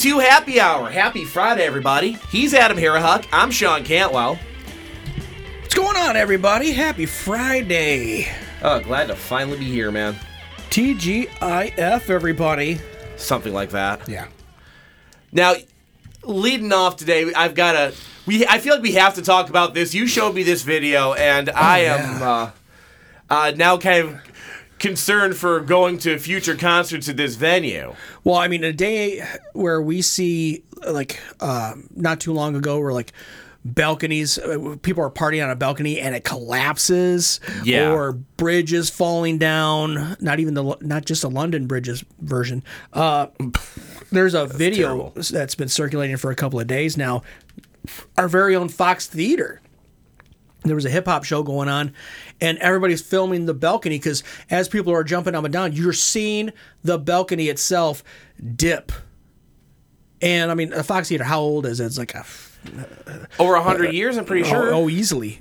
to Happy Hour. Happy Friday, everybody. He's Adam Harahuck. I'm Sean Cantwell. What's going on, everybody? Happy Friday. Oh, glad to finally be here, man. TGIF, everybody. Something like that. Yeah. Now, leading off today, I feel like we have to talk about this. You showed me this video, and I am now kind of concerned for going to future concerts at this venue. Well, I mean, a day where we see, not too long ago, where, balconies, people are partying on a balcony and it collapses, or bridges falling down. Not just a London Bridges version. There's a video that's been circulating for a couple of days now. Our very own Fox Theater. There was a hip hop show going on, and everybody's filming the balcony because as people are jumping up and down, you're seeing the balcony itself dip. And I mean, a Fox Theater, how old is it? It's like over 100 years, I'm pretty sure. Oh, easily.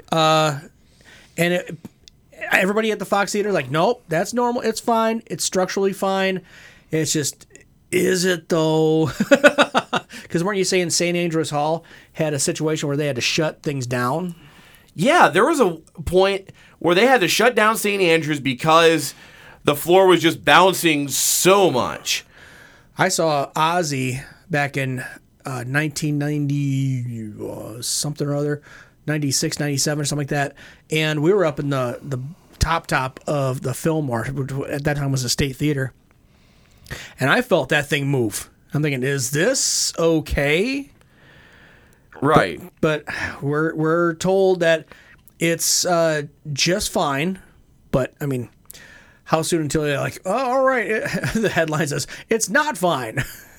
Everybody at the Fox Theater is like, nope, that's normal. It's fine. It's structurally fine. It's just, is it though? Because weren't you saying St. Andrews Hall had a situation where they had to shut things down? Yeah, there was a point where they had to shut down St. Andrews because the floor was just bouncing so much. I saw Ozzy back in 1990 something or other, 96, 97 or something like that, and we were up in the top of the Fillmore, which at that time was a State Theater, and I felt that thing move. I'm thinking, is this okay? Right. But we're told that it's just fine. But, I mean, how soon until they're like, oh, all right. The headline says, it's not fine.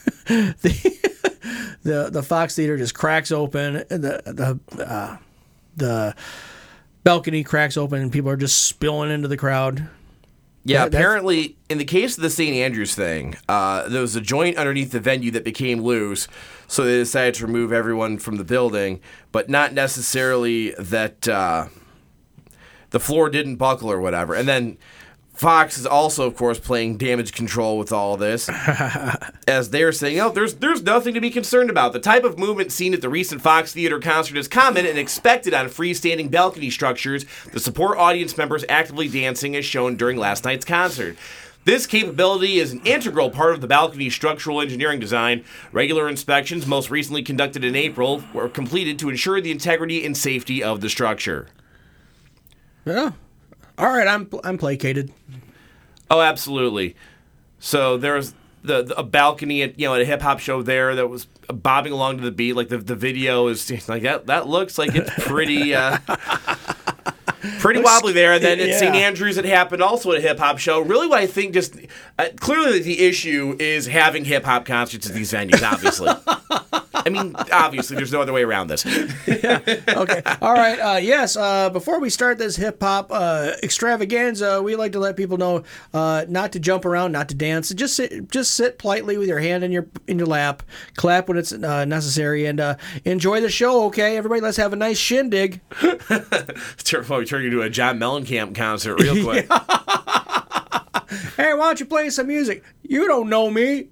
The Fox Theater just cracks open. The balcony cracks open and people are just spilling into the crowd. Yeah, apparently, in the case of the St. Andrews thing, there was a joint underneath the venue that became loose, so they decided to remove everyone from the building, but not necessarily that the floor didn't buckle or whatever. And then Fox is also, of course, playing damage control with all this, as they're saying, oh, there's nothing to be concerned about. The type of movement seen at the recent Fox Theater concert is common and expected on freestanding balcony structures that support audience members actively dancing as shown during last night's concert. This capability is an integral part of the balcony structural engineering design. Regular inspections, most recently conducted in April, were completed to ensure the integrity and safety of the structure. Yeah. All right, I'm placated. Oh, absolutely. So there was a balcony at a hip hop show there that was bobbing along to the beat. Like the video is like that looks like it's pretty pretty wobbly there. And then at St. Andrews, it happened also at a hip hop show. Really, what I think clearly the issue is having hip hop concerts at these venues. Obviously. I mean, obviously, there's no other way around this. Yeah. Okay. All right. Yes. Before we start this hip hop extravaganza, we like to let people know not to jump around, not to dance. Just sit politely with your hand in your lap, clap when it's necessary, and enjoy the show. Okay, everybody. Let's have a nice shindig. Turn you into a John Mellencamp concert real quick. Hey, why don't you play some music? You don't know me.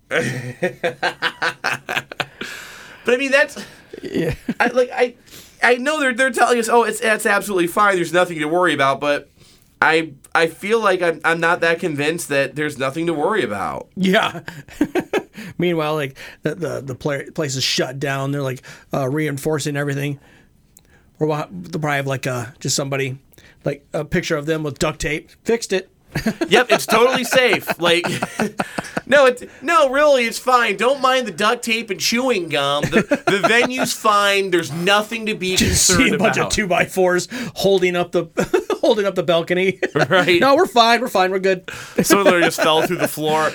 But I mean, that's I know they're telling us, oh, it's absolutely fine. There's nothing to worry about. But I feel like I'm not that convinced that there's nothing to worry about. Yeah. Meanwhile, the place is shut down. They're reinforcing everything. Or they'll probably have just somebody a picture of them with duct tape. Fixed it. Yep, it's totally safe. No, really, it's fine. Don't mind the duct tape and chewing gum. The venue's fine. There's nothing to be concerned about. See a bunch of 2x4s holding up the balcony. Right. No, we're fine. We're good. Someone literally just fell through the floor.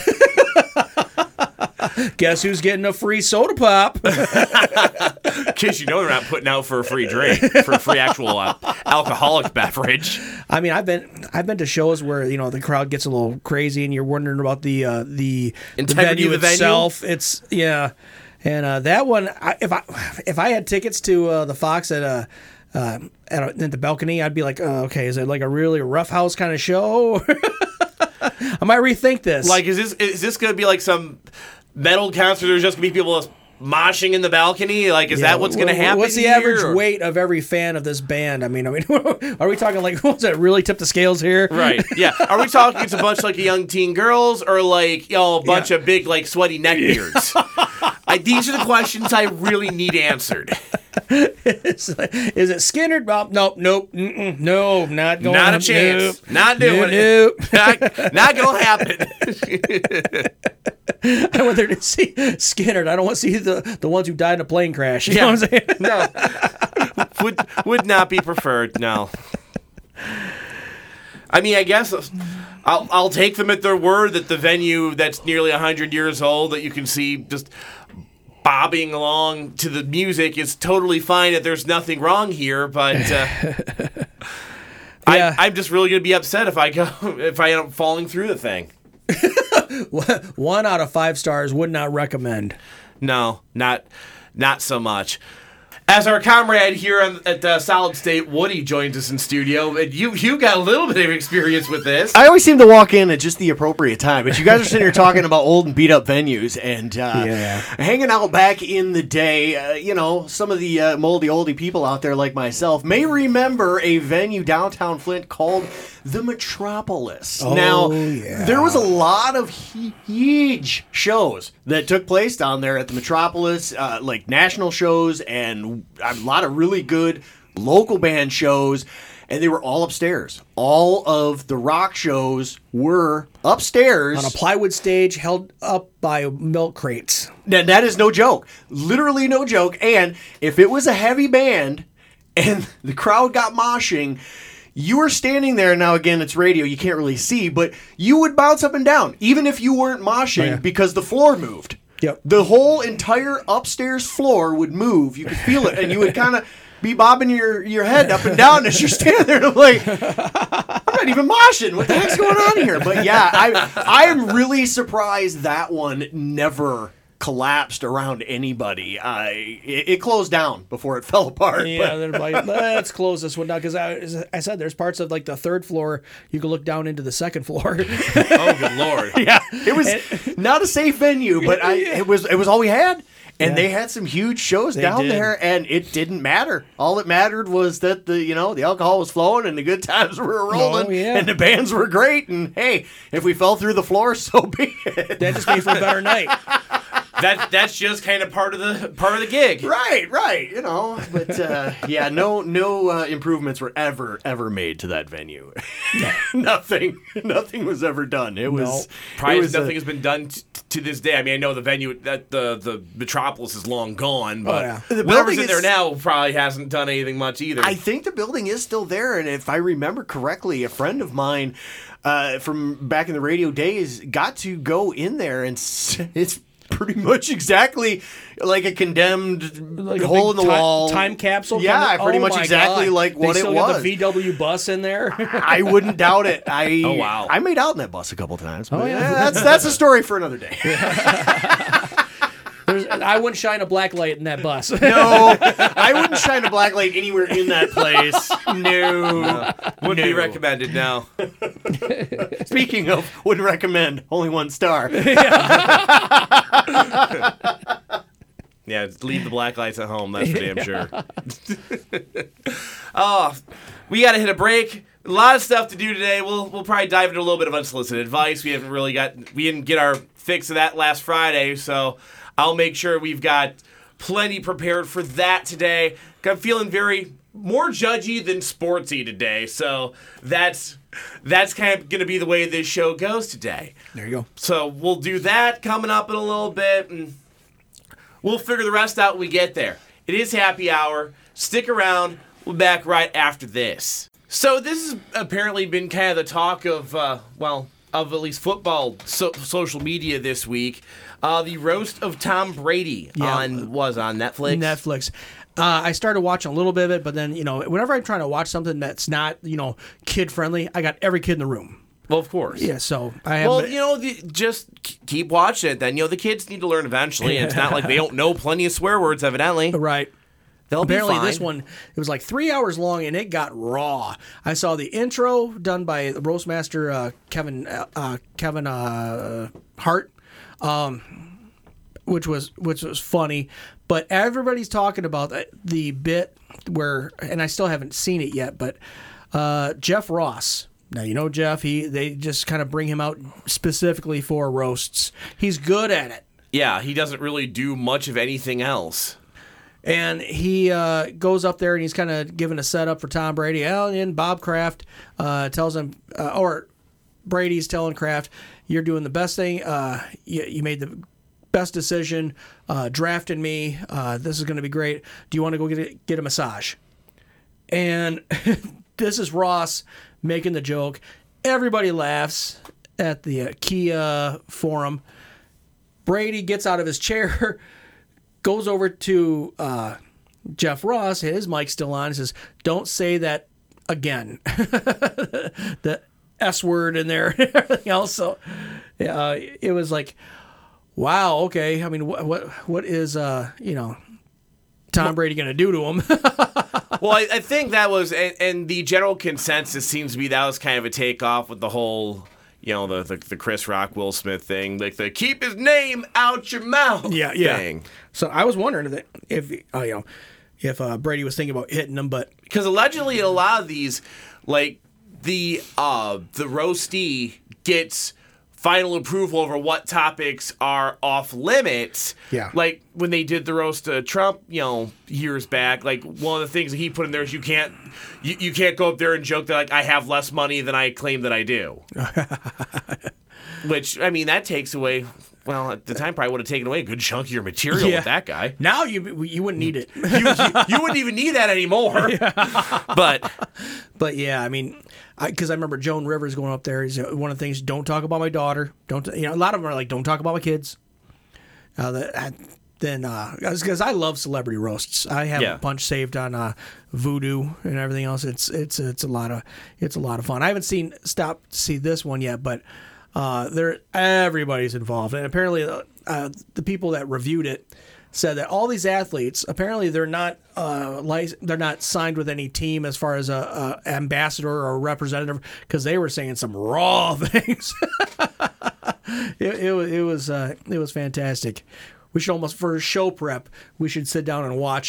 Guess who's getting a free soda pop? Because they're not putting out for a free drink, for a free actual alcoholic beverage. I mean, I've been to shows where the crowd gets a little crazy and you're wondering about the integrity venue of the itself. Venue? It's and that one, if I had tickets to the Fox at the balcony, I'd be like, okay, is it like a really rough house kind of show? I might rethink this. Like, is this going to be like some metal concert, there's just going to be people moshing in the balcony? Like, is that what's going to happen? What's the average weight of every fan of this band? I mean, are we talking like, what's that really tip the scales here? Right. Yeah. Are we talking it's a bunch like young teen girls or like, a bunch of big like sweaty neckbeards? These are the questions I really need answered. Is it Skinner? Oh, nope. No, not going. Not a chance. Nope. Not doing it. Not going to happen. I went there to see Skinner. I don't want to see the ones who died in a plane crash. You know what I'm saying? No. Would not be preferred. No. I mean, I guess I'll take them at their word that the venue that's nearly 100 years old that you can see just bobbing along to the music is totally fine, that there's nothing wrong here, but I'm just really going to be upset if I end up falling through the thing. 1 out of 5 stars, would not recommend. No, not so much. As our comrade here at Solid State, Woody, joins us in studio, and you got a little bit of experience with this. I always seem to walk in at just the appropriate time, but you guys are sitting here talking about old and beat up venues and hanging out back in the day. Some of the moldy oldie people out there like myself may remember a venue downtown Flint called the Metropolis. There was a lot of huge shows that took place down there at the Metropolis, like national shows and a lot of really good local band shows, and they were all upstairs. All of the rock shows were upstairs on a plywood stage held up by milk crates. Now, that is no joke. Literally no joke. And if it was a heavy band and the crowd got moshing, you were passing there. Now, again, it's radio, you can't really see, but you would bounce up and down, even if you weren't moshing, because the floor moved. Yep. The whole entire upstairs floor would move. You could feel it, and you would kind of be bobbing your head up and down as you're standing there. And I'm like, I'm not even moshing. What the heck's going on here? But yeah, I am really surprised that one never collapsed around anybody. It closed down before it fell apart. Yeah, they're like, let's close this one down, because I said there's parts of like the third floor you can look down into the second floor. Oh, good Lord! Yeah, it was not a safe venue, but it was all we had. And they had some huge shows down there, and it didn't matter. All that mattered was that the alcohol was flowing and the good times were rolling, and the bands were great. And hey, if we fell through the floor, so be it. That just made for a better night. That's just kind of part of the gig. Right. But no improvements were ever made to that venue. Nothing was ever done. Nothing has been done to this day. I mean, I know the venue that the Metropolis is long gone, but whoever's in there now probably hasn't done anything much either. I think the building is still there, and if I remember correctly, a friend of mine from back in the radio days got to go in there, and it's pretty much exactly like a condemned like hole in the wall time capsule. Yeah, pretty much exactly like what it was. The VW bus in there. I wouldn't doubt it. Oh wow! I made out in that bus a couple times. But that's a story for another day. I wouldn't shine a black light in that bus. No, I wouldn't shine a black light anywhere in that place. No. Wouldn't be recommended, no. Speaking of, wouldn't recommend, only 1 star. Yeah, leave the black lights at home, that's for damn sure. Oh, we got to hit a break. A lot of stuff to do today. We'll probably dive into a little bit of unsolicited advice. We didn't get our fix of that last Friday, so I'll make sure we've got plenty prepared for that today. I'm feeling more judgy than sportsy today, so that's kind of going to be the way this show goes today. There you go. So we'll do that coming up in a little bit, and we'll figure the rest out when we get there. It is happy hour. Stick around. We'll be back right after this. So this has apparently been kind of the talk of at least football social media this week. The roast of Tom Brady was on Netflix. Netflix. I started watching a little bit of it, but then, whenever I'm trying to watch something that's not, kid friendly, I got every kid in the room. Well, of course. Yeah, so I have. Just keep watching it then. The kids need to learn eventually, and it's not like they don't know plenty of swear words, evidently. Right. Apparently, this one, it was like 3 hours long, and it got raw. I saw the intro done by the Roastmaster Kevin Hart. which was funny. But everybody's talking about the bit where, and I still haven't seen it yet, but Jeff Ross. Now, you know Jeff, they just kind of bring him out specifically for roasts. He's good at it. Yeah, he doesn't really do much of anything else. And he goes up there and he's kind of giving a setup for Tom Brady. And Bob Kraft tells him, or Brady's telling Kraft, you're doing the best thing. You made the best decision drafting me. This is going to be great. Do you want to go get a massage? And this is Ross making the joke. Everybody laughs at the Kia forum. Brady gets out of his chair, goes over to Jeff Ross, his mic's still on, and says, don't say that again. The S word in there and everything else. So it was like, wow, okay. I mean, what is, Tom Brady going to do to him? Well, I think that was, and the general consensus seems to be that was kind of a takeoff with the whole, the Chris Rock, Will Smith thing, like the keep his name out your mouth thing. So I was wondering that if Brady was thinking about hitting him, but because allegedly a lot of these, like the roastee gets final approval over what topics are off limits. Yeah. Like when they did the roast of Trump, years back, like one of the things that he put in there is you can't go up there and joke that like I have less money than I claim that I do. Which, I mean, that takes away, well, at the time probably would have taken away a good chunk of your material with that guy. Now you wouldn't need it. you wouldn't even need that anymore. But yeah, I mean, because I remember Joan Rivers going up there. He's one of the things. Don't talk about my daughter. Don't a lot of them are like, don't talk about my kids. Because I love celebrity roasts. I have a bunch saved on Voodoo and everything else. It's a lot of fun. I haven't stopped to see this one yet, but everybody's involved, and apparently the people that reviewed it said that all these athletes, apparently they're not signed with any team as far as a ambassador or a representative, because they were saying some raw things. It was fantastic. We should almost, for show prep, we should sit down and watch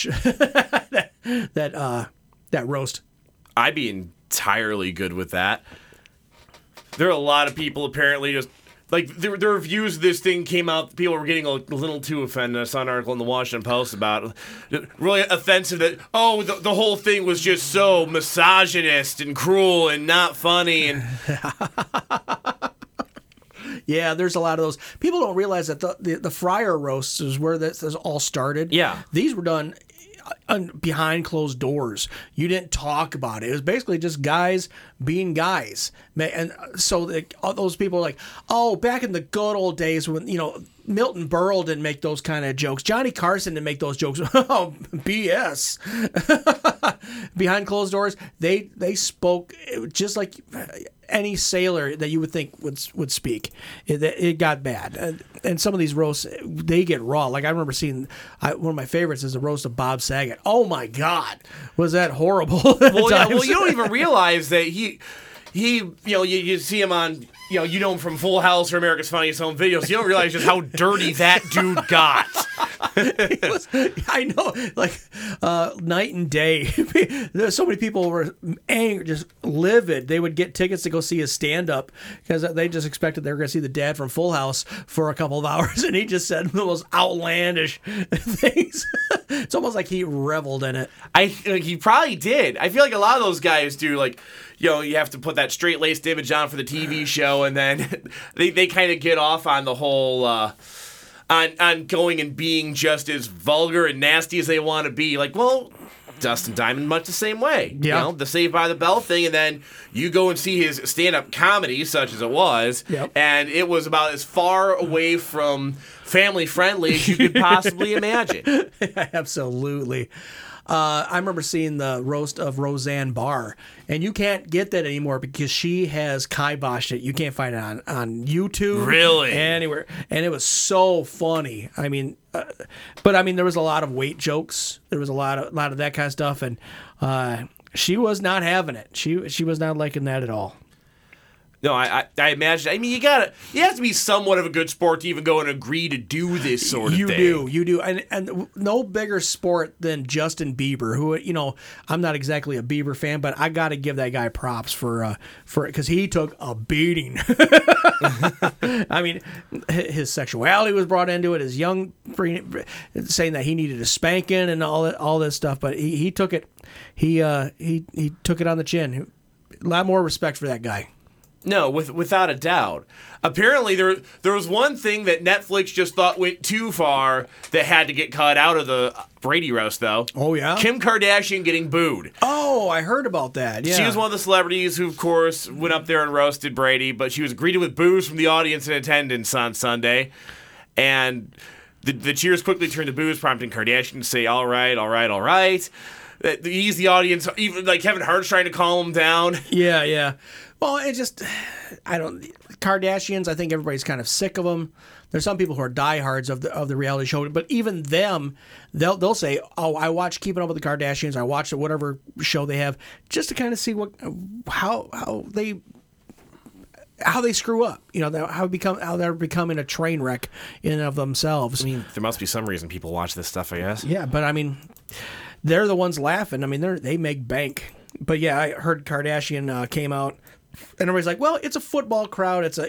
that roast. I'd be entirely good with that. There are a lot of people apparently just like the reviews of this thing came out. People were getting a little too offended. I saw an article in the Washington Post about it, really offensive that the whole thing was just so misogynist and cruel and not funny and. Yeah, there's a lot of those. People don't realize that the Fryer roasts is where this all started. Yeah. These were done behind closed doors. You didn't talk about it. It was basically just guys being guys. And so all those people are like, oh, back in the good old days when, Milton Berle didn't make those kind of jokes. Johnny Carson didn't make those jokes. Oh, BS. Behind closed doors, they spoke just like any sailor that you would think would speak. It got bad. And some of these roasts, they get raw. Like I remember seeing, one of my favorites is the roast of Bob Saget. Oh my God, was that horrible? Well, you don't even realize that he you see him on, you know him from Full House or America's Funniest Home Videos. You don't realize just how dirty that dude got. I know, like night and day. There's so many people were angry, just livid. They would get tickets to go see his stand-up because they just expected they were going to see the dad from Full House for a couple of hours, and he just said the most outlandish things. It's almost like he reveled in it. He probably did. I feel like a lot of those guys do, like, you have to put that straight-laced image on for the TV show, and then they kind of get off on the whole on going and being just as vulgar and nasty as they want to be. Like, well, Dustin Diamond much the same way. Yeah. The Saved by the Bell thing, and then you go and see his stand-up comedy, such as it was, and it was about as far away from family-friendly as you could possibly imagine. Absolutely. I remember seeing the roast of Roseanne Barr, and you can't get that anymore because she has kiboshed it. You can't find it on YouTube. Really? Anywhere. And it was so funny. I mean, but I mean, there was a lot of weight jokes. There was a lot of that kind of stuff, and she was not having it. She was not liking that at all. No, I imagine. I mean, you have to be somewhat of a good sport to even go and agree to do this sort of thing. You do, and no bigger sport than Justin Bieber, who I'm not exactly a Bieber fan, but I got to give that guy props for because he took a beating. I mean, his sexuality was brought into it. His young saying that he needed a spanking and all this stuff, but he took it. He took it on the chin. A lot more respect for that guy. No, without a doubt. Apparently, there was one thing that Netflix just thought went too far that had to get cut out of the Brady roast, though. Oh, yeah? Kim Kardashian getting booed. Oh, I heard about that, yeah. She was one of the celebrities who, of course, went up there and roasted Brady, but she was greeted with boos from the audience in attendance on Sunday. And the cheers quickly turned to boos, prompting Kardashian to say, all right. Ease the audience, even like Kevin Hart's trying to calm him down. Yeah. Well, Kardashians, I think everybody's kind of sick of them. There's some people who are diehards of the reality show, but even them, they'll say, "Oh, I watch Keeping Up with the Kardashians. I watch whatever show they have just to kind of see how they screw up. How they're becoming a train wreck in and of themselves." I mean, there must be some reason people watch this stuff, I guess. Yeah, but I mean, they're the ones laughing. I mean, they make bank. But yeah, I heard Kardashian came out. And everybody's like, well, it's a football crowd. It's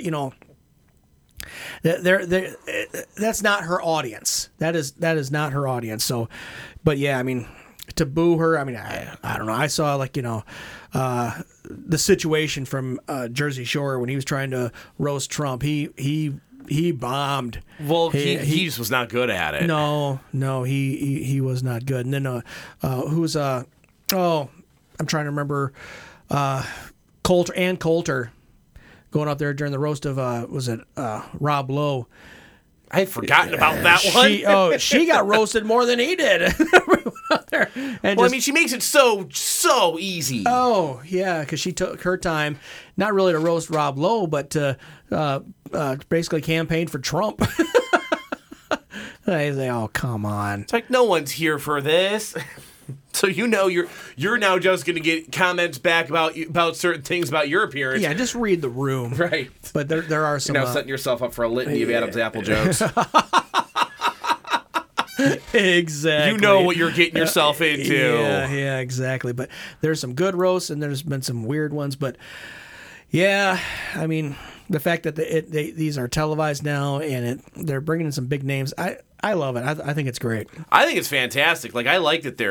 that's not her audience. That is not her audience. So, but yeah, I mean, to boo her, I mean, I don't know. I saw the situation from Jersey Shore when he was trying to roast Trump. He bombed. Well, he just was not good at it. No, he was not good. And then who's I'm trying to remember. Coulter going up there during the roast of Rob Lowe. I had forgotten about that one. She got roasted more than he did. I mean, she makes it so easy. Oh yeah, because she took her time, not really to roast Rob Lowe, but to basically campaign for Trump. They say, "Oh, come on!" It's like no one's here for this. So you're now just going to get comments back about certain things about your appearance. Yeah, just read the room. Right. But there are some... You're now setting yourself up for a litany of Adam's apple jokes. Exactly. You know what you're getting yourself into. Yeah, exactly. But there's some good roasts and there's been some weird ones. But yeah, I mean, the fact that these are televised now and they're bringing in some big names, I love it. I think it's great. I think it's fantastic. Like, I like that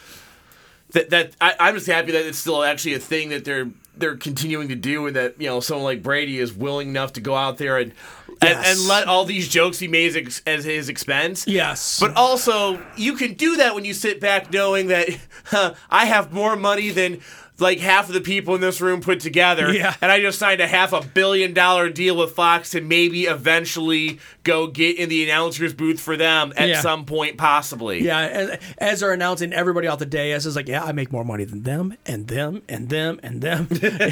I'm just happy that it's still actually a thing that they're continuing to do, and that someone like Brady is willing enough to go out there and let all these jokes be made as his expense. Yes. But also, you can do that when you sit back knowing that I have more money than like half of the people in this room put together, and I just signed a $500 million deal with Fox to maybe eventually go get in the announcer's booth for them at some point, possibly. Yeah, as they're announcing everybody out the dais is like, I make more money than them, and them, and them, and them.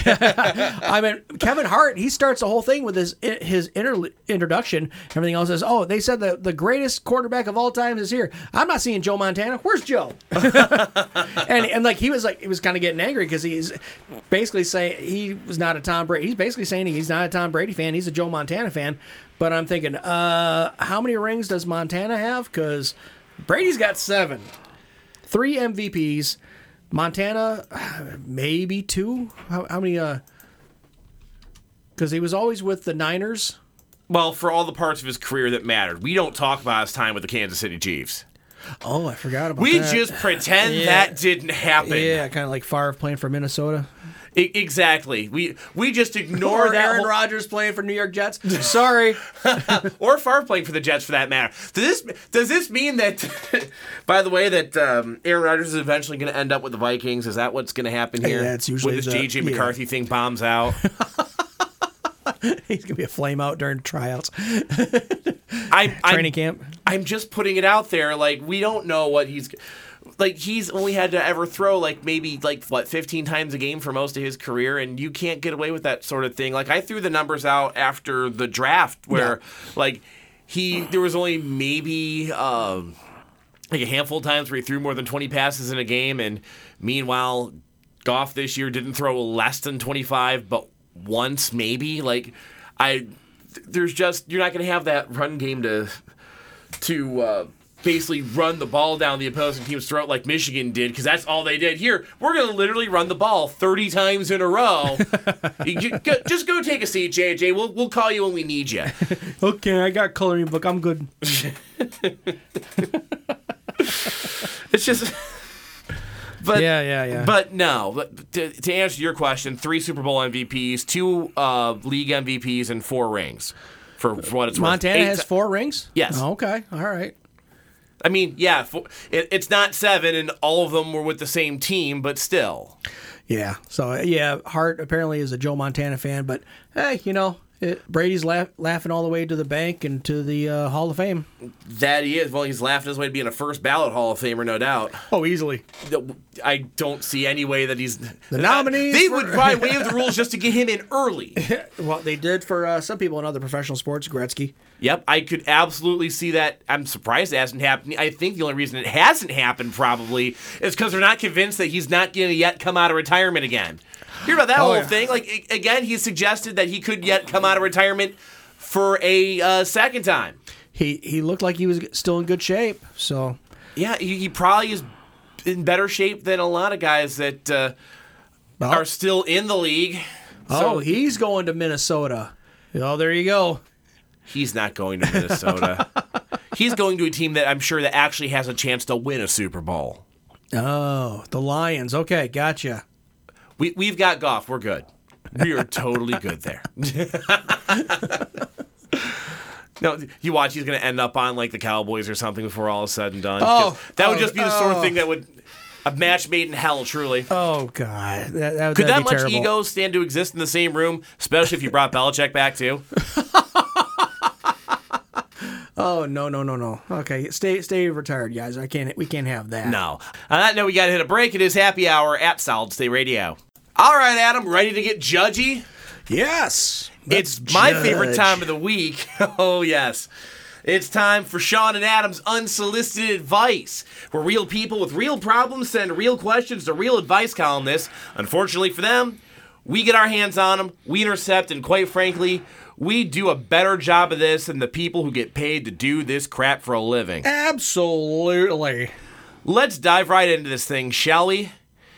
I mean, Kevin Hart, he starts the whole thing with his introduction. Everything else is, they said that the greatest quarterback of all time is here. I'm not seeing Joe Montana. Where's Joe? and he was kind of getting angry because he's basically saying he was not a Tom Brady. He's basically saying he's not a Tom Brady fan. He's a Joe Montana fan. But I'm thinking, how many rings does Montana have? Because Brady's got 7. 3 MVPs. Montana, maybe 2. How many? Because he was always with the Niners. Well, for all the parts of his career that mattered. We don't talk about his time with the Kansas City Chiefs. Oh, I forgot about that. We just pretend that didn't happen. Yeah, kind of like Favre playing for Minnesota. Exactly. We just ignore or that. Aaron Rodgers playing for New York Jets. Sorry. Or Favre playing for the Jets, for that matter. Does this mean that, by the way, that Aaron Rodgers is eventually going to end up with the Vikings? Is that what's going to happen here? Yeah, it's usually when this J.J. McCarthy thing bombs out. He's going to be a flame out during tryouts. Training camp. I'm just putting it out there. Like, we don't know what he's only had to ever throw maybe 15 times a game for most of his career, and you can't get away with that sort of thing. Like, I threw the numbers out after the draft where there was only maybe a handful of times where he threw more than 20 passes in a game, and meanwhile Goff this year didn't throw less than 25 but once, maybe. Like, there's just, you're not going to have that run game to basically run the ball down the opposing team's throat like Michigan did, because that's all they did. Here, we're going to literally run the ball 30 times in a row. Just go take a seat, JJ. We'll call you when we need you. Okay, I got coloring book. I'm good. It's just... But, yeah. But no, to answer your question, 3 Super Bowl MVPs, 2 league MVPs, and 4 rings. For what it's worth. Montana has 4 rings? Yes. Oh, okay, all right. I mean, yeah, it's not 7, and all of them were with the same team, but still. Yeah. So, yeah, Hart apparently is a Joe Montana fan, but hey, Brady's laughing all the way to the bank and to the Hall of Fame. That he is. Well, he's laughing his way to being a first ballot Hall of Famer, no doubt. Oh, easily. I don't see any way that he's... The nominees... They would probably waive the rules just to get him in early. Well, they did for some people in other professional sports, Gretzky. Yep, I could absolutely see that. I'm surprised it hasn't happened. I think the only reason it hasn't happened probably is because they're not convinced that he's not going to yet come out of retirement again. Hear about that whole thing? Like, again, he suggested that he could yet come out of retirement for a second time. He looked like he was still in good shape, so... Yeah, he probably is in better shape than a lot of guys that are still in the league. So he's going to Minnesota. Oh, there you go. He's not going to Minnesota. He's going to a team that I'm sure that actually has a chance to win a Super Bowl. Oh, the Lions. Okay, gotcha. We've got Goff. We're good. We are totally good there. No, you watch, he's going to end up on like the Cowboys or something before all is said and done. That would just be the sort of thing that would... A match made in hell, truly. Oh, God. Could that much terrible. ego stand to exist in the same room, especially if you brought Belichick back, too? Oh, no. Okay, stay retired, guys. We can't have that. No. On that note, we got to hit a break. It is Happy Hour at Solid State Radio. All right, Adam, ready to get judgy? Yes. It's my favorite time of the week. Oh, yes. It's time for Sean and Adam's Unsolicited Advice, where real people with real problems send real questions to real advice columnists. Unfortunately for them, we get our hands on them, we intercept, and quite frankly, we do a better job of this than the people who get paid to do this crap for a living. Absolutely. Let's dive right into this thing, shall we?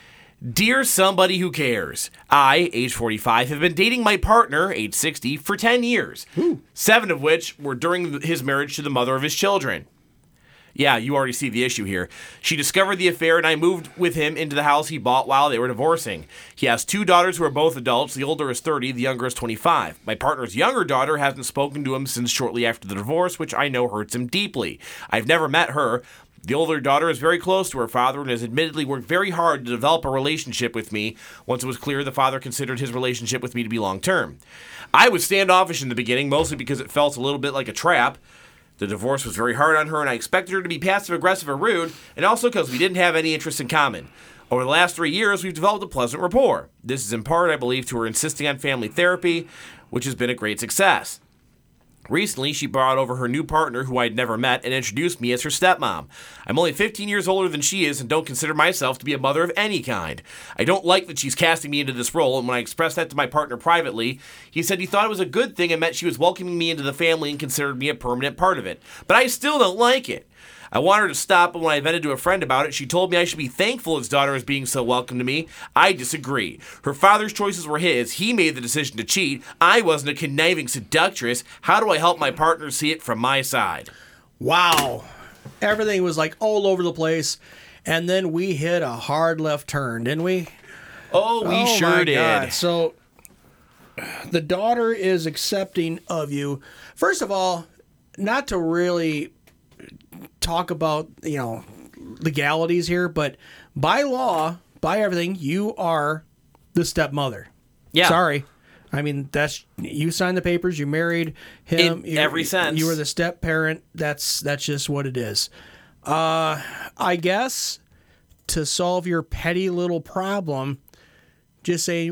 Dear somebody who cares, I, age 45, have been dating my partner, age 60, for 10 years, 7 of which were during his marriage to the mother of his children. Yeah, you already see the issue here. She discovered the affair and I moved with him into the house he bought while they were divorcing. He has 2 daughters who are both adults. The older is 30, the younger is 25. My partner's younger daughter hasn't spoken to him since shortly after the divorce, which I know hurts him deeply. I've never met her. The older daughter is very close to her father and has admittedly worked very hard to develop a relationship with me once it was clear the father considered his relationship with me to be long-term. I was standoffish in the beginning, mostly because it felt a little bit like a trap. The divorce was very hard on her and I expected her to be passive-aggressive or rude, and also because we didn't have any interests in common. Over the last 3 years, we've developed a pleasant rapport. This is in part, I believe, to her insisting on family therapy, which has been a great success. Recently, she brought over her new partner, who I'd never met, and introduced me as her stepmom. I'm only 15 years older than she is and don't consider myself to be a mother of any kind. I don't like that she's casting me into this role, and when I expressed that to my partner privately, he said he thought it was a good thing and meant she was welcoming me into the family and considered me a permanent part of it. But I still don't like it. I want her to stop, but when I vented to a friend about it, she told me I should be thankful his daughter is being so welcome to me. I disagree. Her father's choices were his. He made the decision to cheat. I wasn't a conniving seductress. How do I help my partner see it from my side? Wow. Everything was like all over the place, and then we hit a hard left turn, didn't we? Oh, we sure did. God. So the daughter is accepting of you. First of all, not to really talk about, legalities here, but by law, by everything, you are the stepmother. Yeah. Sorry. I mean, you signed the papers, you married him. In every sense. You were the step parent. That's just what it is. I guess to solve your petty little problem, just say,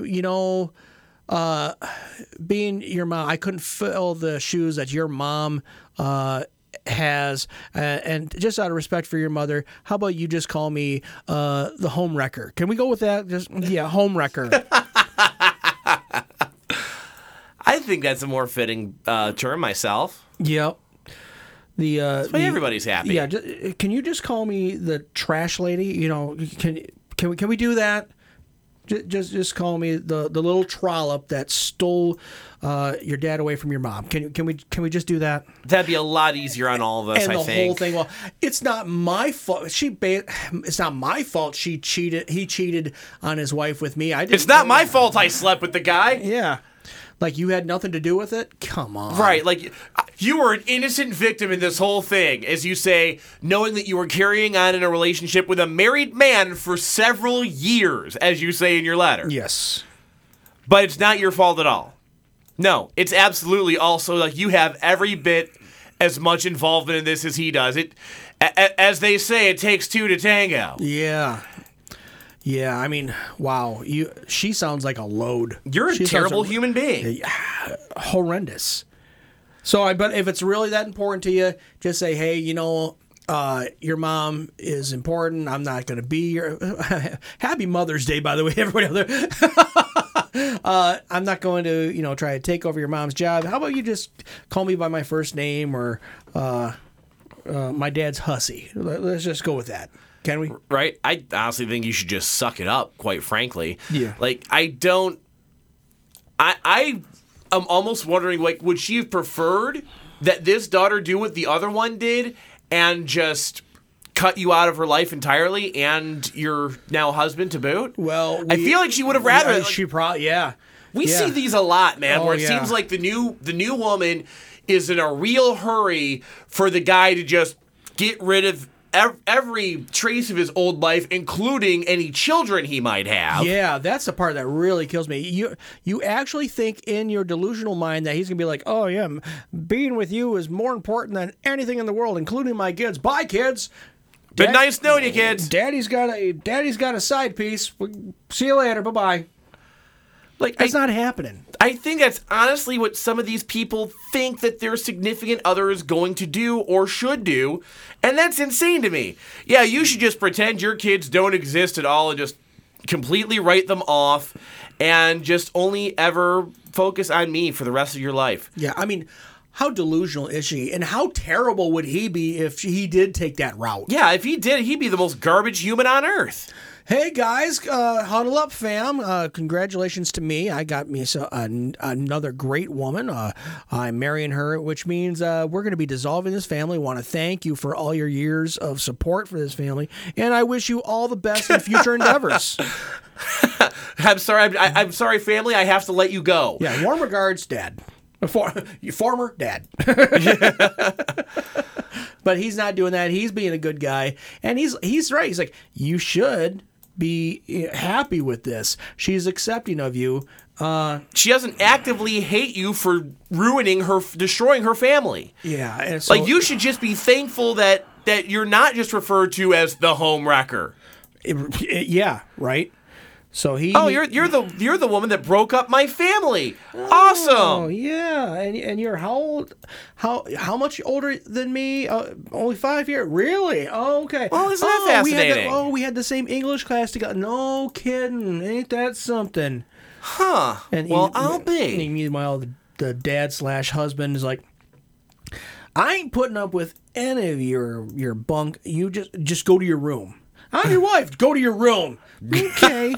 being your mom, I couldn't fill the shoes that your mom has, and just out of respect for your mother, how about you just call me the home wrecker? Can we go with that? Home wrecker. think that's a more fitting term myself. Yep. That's why everybody's happy. Yeah. Can you just call me the trash lady? You know, can we do that? Just call me the little trollop that stole your dad away from your mom. Can we just do that? That'd be a lot easier on all of us. And I the think. whole thing. Well, it's not my fault. It's not my fault. She cheated. He cheated on his wife with me. It's not my fault. I slept with the guy. Yeah. Like you had nothing to do with it? Come on. Right, like you were an innocent victim in this whole thing, as you say, knowing that you were carrying on in a relationship with a married man for several years, as you say in your letter. Yes. But it's not your fault at all. No, it's absolutely also like you have every bit as much involvement in this as he does. As they say, it takes two to tango. Yeah. Yeah, I mean, wow. She sounds like a load. You're a terrible human being. Horrendous. So, but if it's really that important to you, just say, hey, your mom is important. I'm not going to be your... Happy Mother's Day, by the way, everybody out there. I'm not going to, try to take over your mom's job. How about you just call me by my first name or my dad's hussy? Let's just go with that. Can we? Right? I honestly think you should just suck it up, quite frankly. Yeah. Like, I am almost wondering, like, would she have preferred that this daughter do what the other one did and just cut you out of her life entirely and your now husband to boot? Well, I feel like she would have rather. Yeah, she probably, yeah. We see these a lot, man, where it yeah. seems like the new woman is in a real hurry for the guy to just get rid of every trace of his old life, including any children he might have. Yeah, that's the part that really kills me. You actually think in your delusional mind that he's going to be like, oh, yeah, being with you is more important than anything in the world, including my kids. Bye, kids. Been nice knowing you, kids. Daddy's got a side piece. See you later. Bye-bye. Like, that's not happening. I think that's honestly what some of these people think that their significant other is going to do or should do, and that's insane to me. Yeah, you should just pretend your kids don't exist at all and just completely write them off and just only ever focus on me for the rest of your life. Yeah, I mean, how delusional is she? And how terrible would he be if he did take that route? Yeah, if he did, he'd be the most garbage human on earth. Hey guys, huddle up, fam! Congratulations to me. I got me another great woman. I'm marrying her, which means we're going to be dissolving this family. Want to thank you for all your years of support for this family, and I wish you all the best in future endeavors. I'm sorry, family. I have to let you go. Yeah, warm regards, Dad. Your former dad. But he's not doing that. He's being a good guy, and he's right. He's like, you should be happy with this. She's accepting of you. She doesn't actively hate you for destroying her family. Yeah, and so, like you should just be thankful that you're not just referred to as the home wrecker. Yeah, right. So you're the woman that broke up my family. Awesome. Oh yeah, and you're how old? How much older than me? Only 5 years. Really? Oh, okay. Well, isn't that fascinating? We had the same English class together. No kidding. Ain't that something? Huh. I'll be. Meanwhile, the dad/husband is like, I ain't putting up with any of your bunk. You just go to your room. I'm your wife. Go to your room. Okay.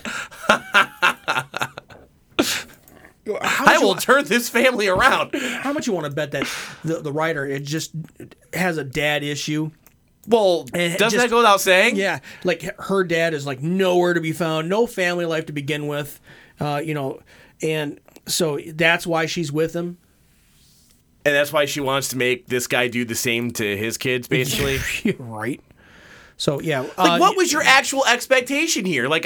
I will turn this family around. How much you want to bet that the writer it just has a dad issue? Well, doesn't that go without saying? Yeah, like her dad is like nowhere to be found, no family life to begin with, and so that's why she's with him. And that's why she wants to make this guy do the same to his kids, basically. Right. So yeah, what was your actual expectation here? Like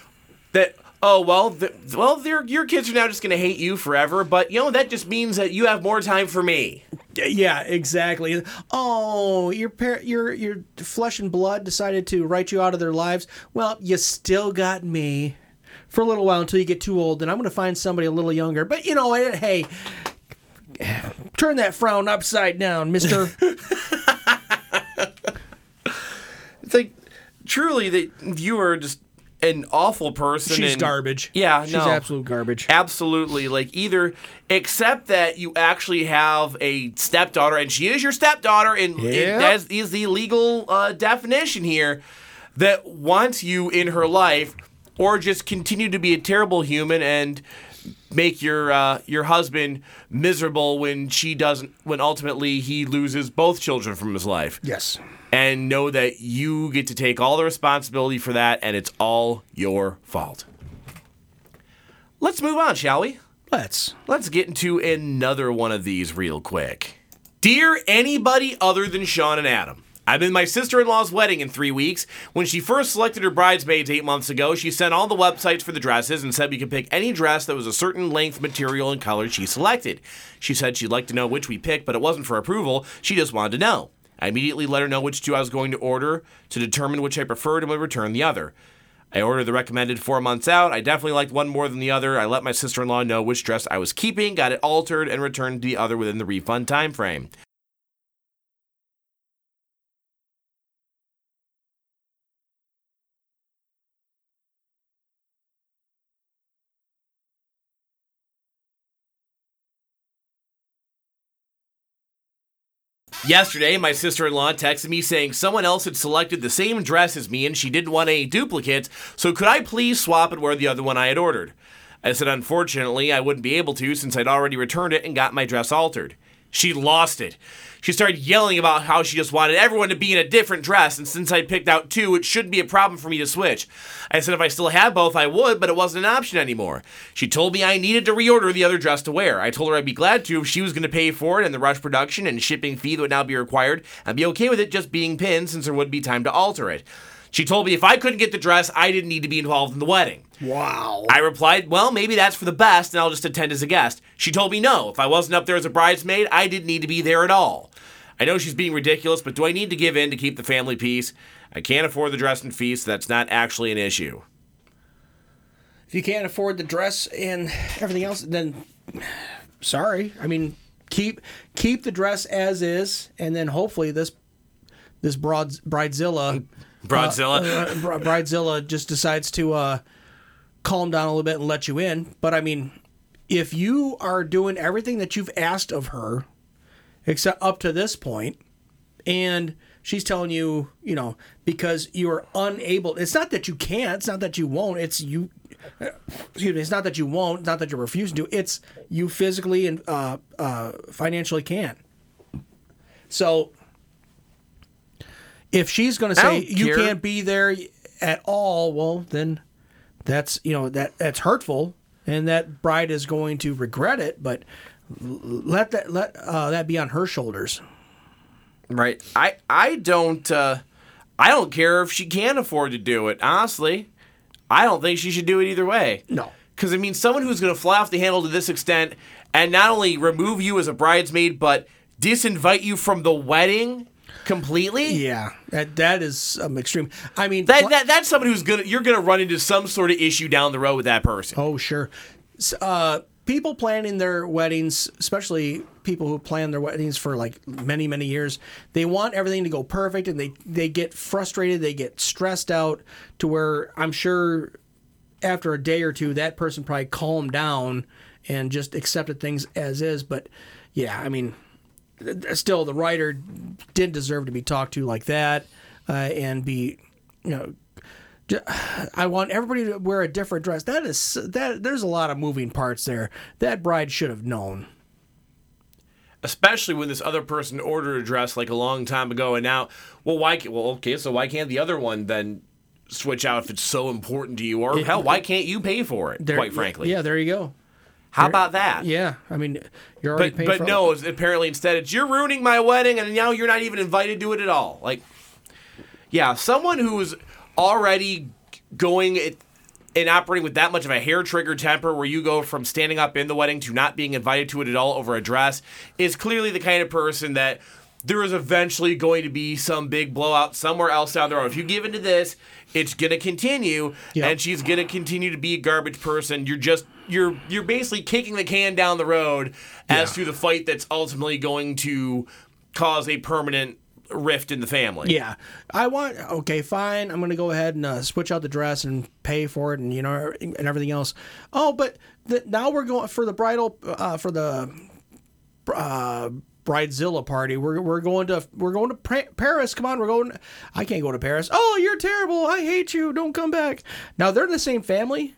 your kids are now just going to hate you forever, but that just means that you have more time for me. Yeah, exactly. Oh, your flesh and blood decided to write you out of their lives. Well, you still got me for a little while until you get too old, and I'm going to find somebody a little younger. But hey, turn that frown upside down, mister. It's like truly that you are just an awful person. She's garbage. Yeah, she's absolute garbage. Absolutely. Like, either accept that you actually have a stepdaughter, and she is your stepdaughter, and that is the legal definition here, that wants you in her life, or just continue to be a terrible human and make your husband miserable when ultimately he loses both children from his life. Yes. And know that you get to take all the responsibility for that, and it's all your fault. Let's move on, shall we? Let's get into another one of these real quick. Dear anybody other than Sean and Adam, I'm in my sister-in-law's wedding in 3 weeks. When she first selected her bridesmaids 8 months ago, she sent all the websites for the dresses and said we could pick any dress that was a certain length, material, and color she selected. She said she'd like to know which we picked, but it wasn't for approval. She just wanted to know. I immediately let her know which two I was going to order to determine which I preferred and would return the other. I ordered the recommended 4 months out. I definitely liked one more than the other. I let my sister-in-law know which dress I was keeping, got it altered, and returned the other within the refund time frame. Yesterday, my sister-in-law texted me saying someone else had selected the same dress as me and she didn't want any duplicates, so could I please swap and wear the other one I had ordered? I said unfortunately I wouldn't be able to since I'd already returned it and got my dress altered. She lost it. She started yelling about how she just wanted everyone to be in a different dress, and since I picked out two, it shouldn't be a problem for me to switch. I said if I still had both, I would, but it wasn't an option anymore. She told me I needed to reorder the other dress to wear. I told her I'd be glad to if she was going to pay for it and the rush production and shipping fee that would now be required. I'd be okay with it just being pinned since there would be time to alter it. She told me if I couldn't get the dress, I didn't need to be involved in the wedding. Wow. I replied, well, maybe that's for the best, and I'll just attend as a guest. She told me no. If I wasn't up there as a bridesmaid, I didn't need to be there at all. I know she's being ridiculous, but do I need to give in to keep the family peace? I can't afford the dress and fee, so that's not actually an issue. If you can't afford the dress and everything else, then sorry. I mean, keep the dress as is, and then hopefully this bridezilla just decides to calm down a little bit and let you in. But I mean, if you are doing everything that you've asked of her, except up to this point, and she's telling you, because you're unable. It's not that you can't. It's not that you won't. It's you. Excuse me. It's not that you won't. Not that you're refusing to. It's you physically and financially can. So if she's going to say you can't be there at all, well, then that's that's hurtful, and that bride is going to regret it. But let that be on her shoulders. Right. I don't care if she can afford to do it. Honestly, I don't think she should do it either way. No. Because, someone who's going to fly off the handle to this extent and not only remove you as a bridesmaid, but disinvite you from the wedding completely? Yeah. That is extreme. I mean... That's someone you're going to run into some sort of issue down the road with that person. Oh, sure. People planning their weddings, especially people who plan their weddings for like many, many years, they want everything to go perfect, and they get frustrated, they get stressed out to where I'm sure after a day or two, that person probably calmed down and just accepted things as is. But yeah, still the writer didn't deserve to be talked to like that and be, I want everybody to wear a different dress. There's a lot of moving parts there. That bride should have known. Especially when this other person ordered a dress like a long time ago, and now, so why can't the other one then switch out if it's so important to you? Or why can't you pay for it, quite frankly? Yeah, there you go. How about that? Yeah, you're already paying for it. But no, apparently instead it's you're ruining my wedding, and now you're not even invited to it at all. Like, yeah, someone who's already going and operating with that much of a hair-trigger temper where you go from standing up in the wedding to not being invited to it at all over a dress is clearly the kind of person that there is eventually going to be some big blowout somewhere else down the road. If you give into this, it's going to continue, and she's going to continue to be a garbage person. You're basically kicking the can down the road as to the fight that's ultimately going to cause a permanent rift in the family. Yeah. Okay, fine. I'm going to go ahead and switch out the dress and pay for it and, and everything else. Oh, but now we're going for the Bridezilla party. We're going to Paris. Come on, I can't go to Paris. Oh, you're terrible. I hate you. Don't come back. Now they're the same family.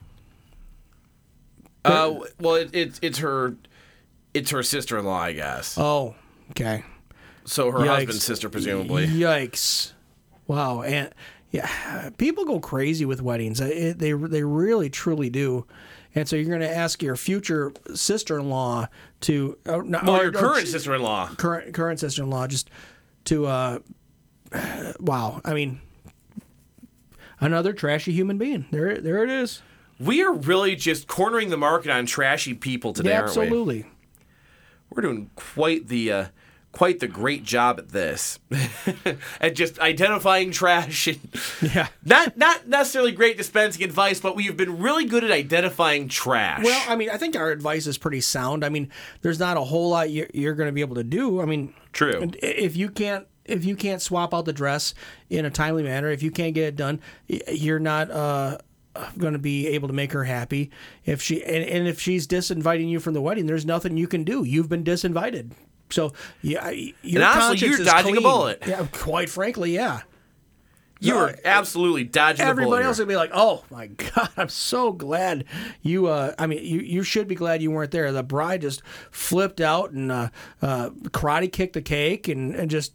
Well, it's her sister-in-law, I guess. Oh, okay. So her husband's sister, presumably. Yikes! Wow, and people go crazy with weddings. They really truly do. And so you're going to ask your future sister-in-law to, your current sister-in-law, current sister-in-law, just to, wow. I mean, another trashy human being. There it is. We are really just cornering the market on trashy people today, aren't we? Absolutely. We're doing quite the great job at this, at just identifying trash. And not necessarily great dispensing advice, but we have been really good at identifying trash. Well, I mean, I think our advice is pretty sound. I mean, there's not a whole lot you're going to be able to do. I mean, true. If you can't swap out the dress in a timely manner, if you can't get it done, you're not going to be able to make her happy. If she's disinviting you from the wedding, there's nothing you can do. You've been disinvited. So your honestly, you're dodging a bullet. Yeah, quite frankly, yeah. You are absolutely dodging a bullet. Everybody else would be like, "Oh my God, I'm so glad you." You should be glad you weren't there. The bride just flipped out and karate kicked the cake and just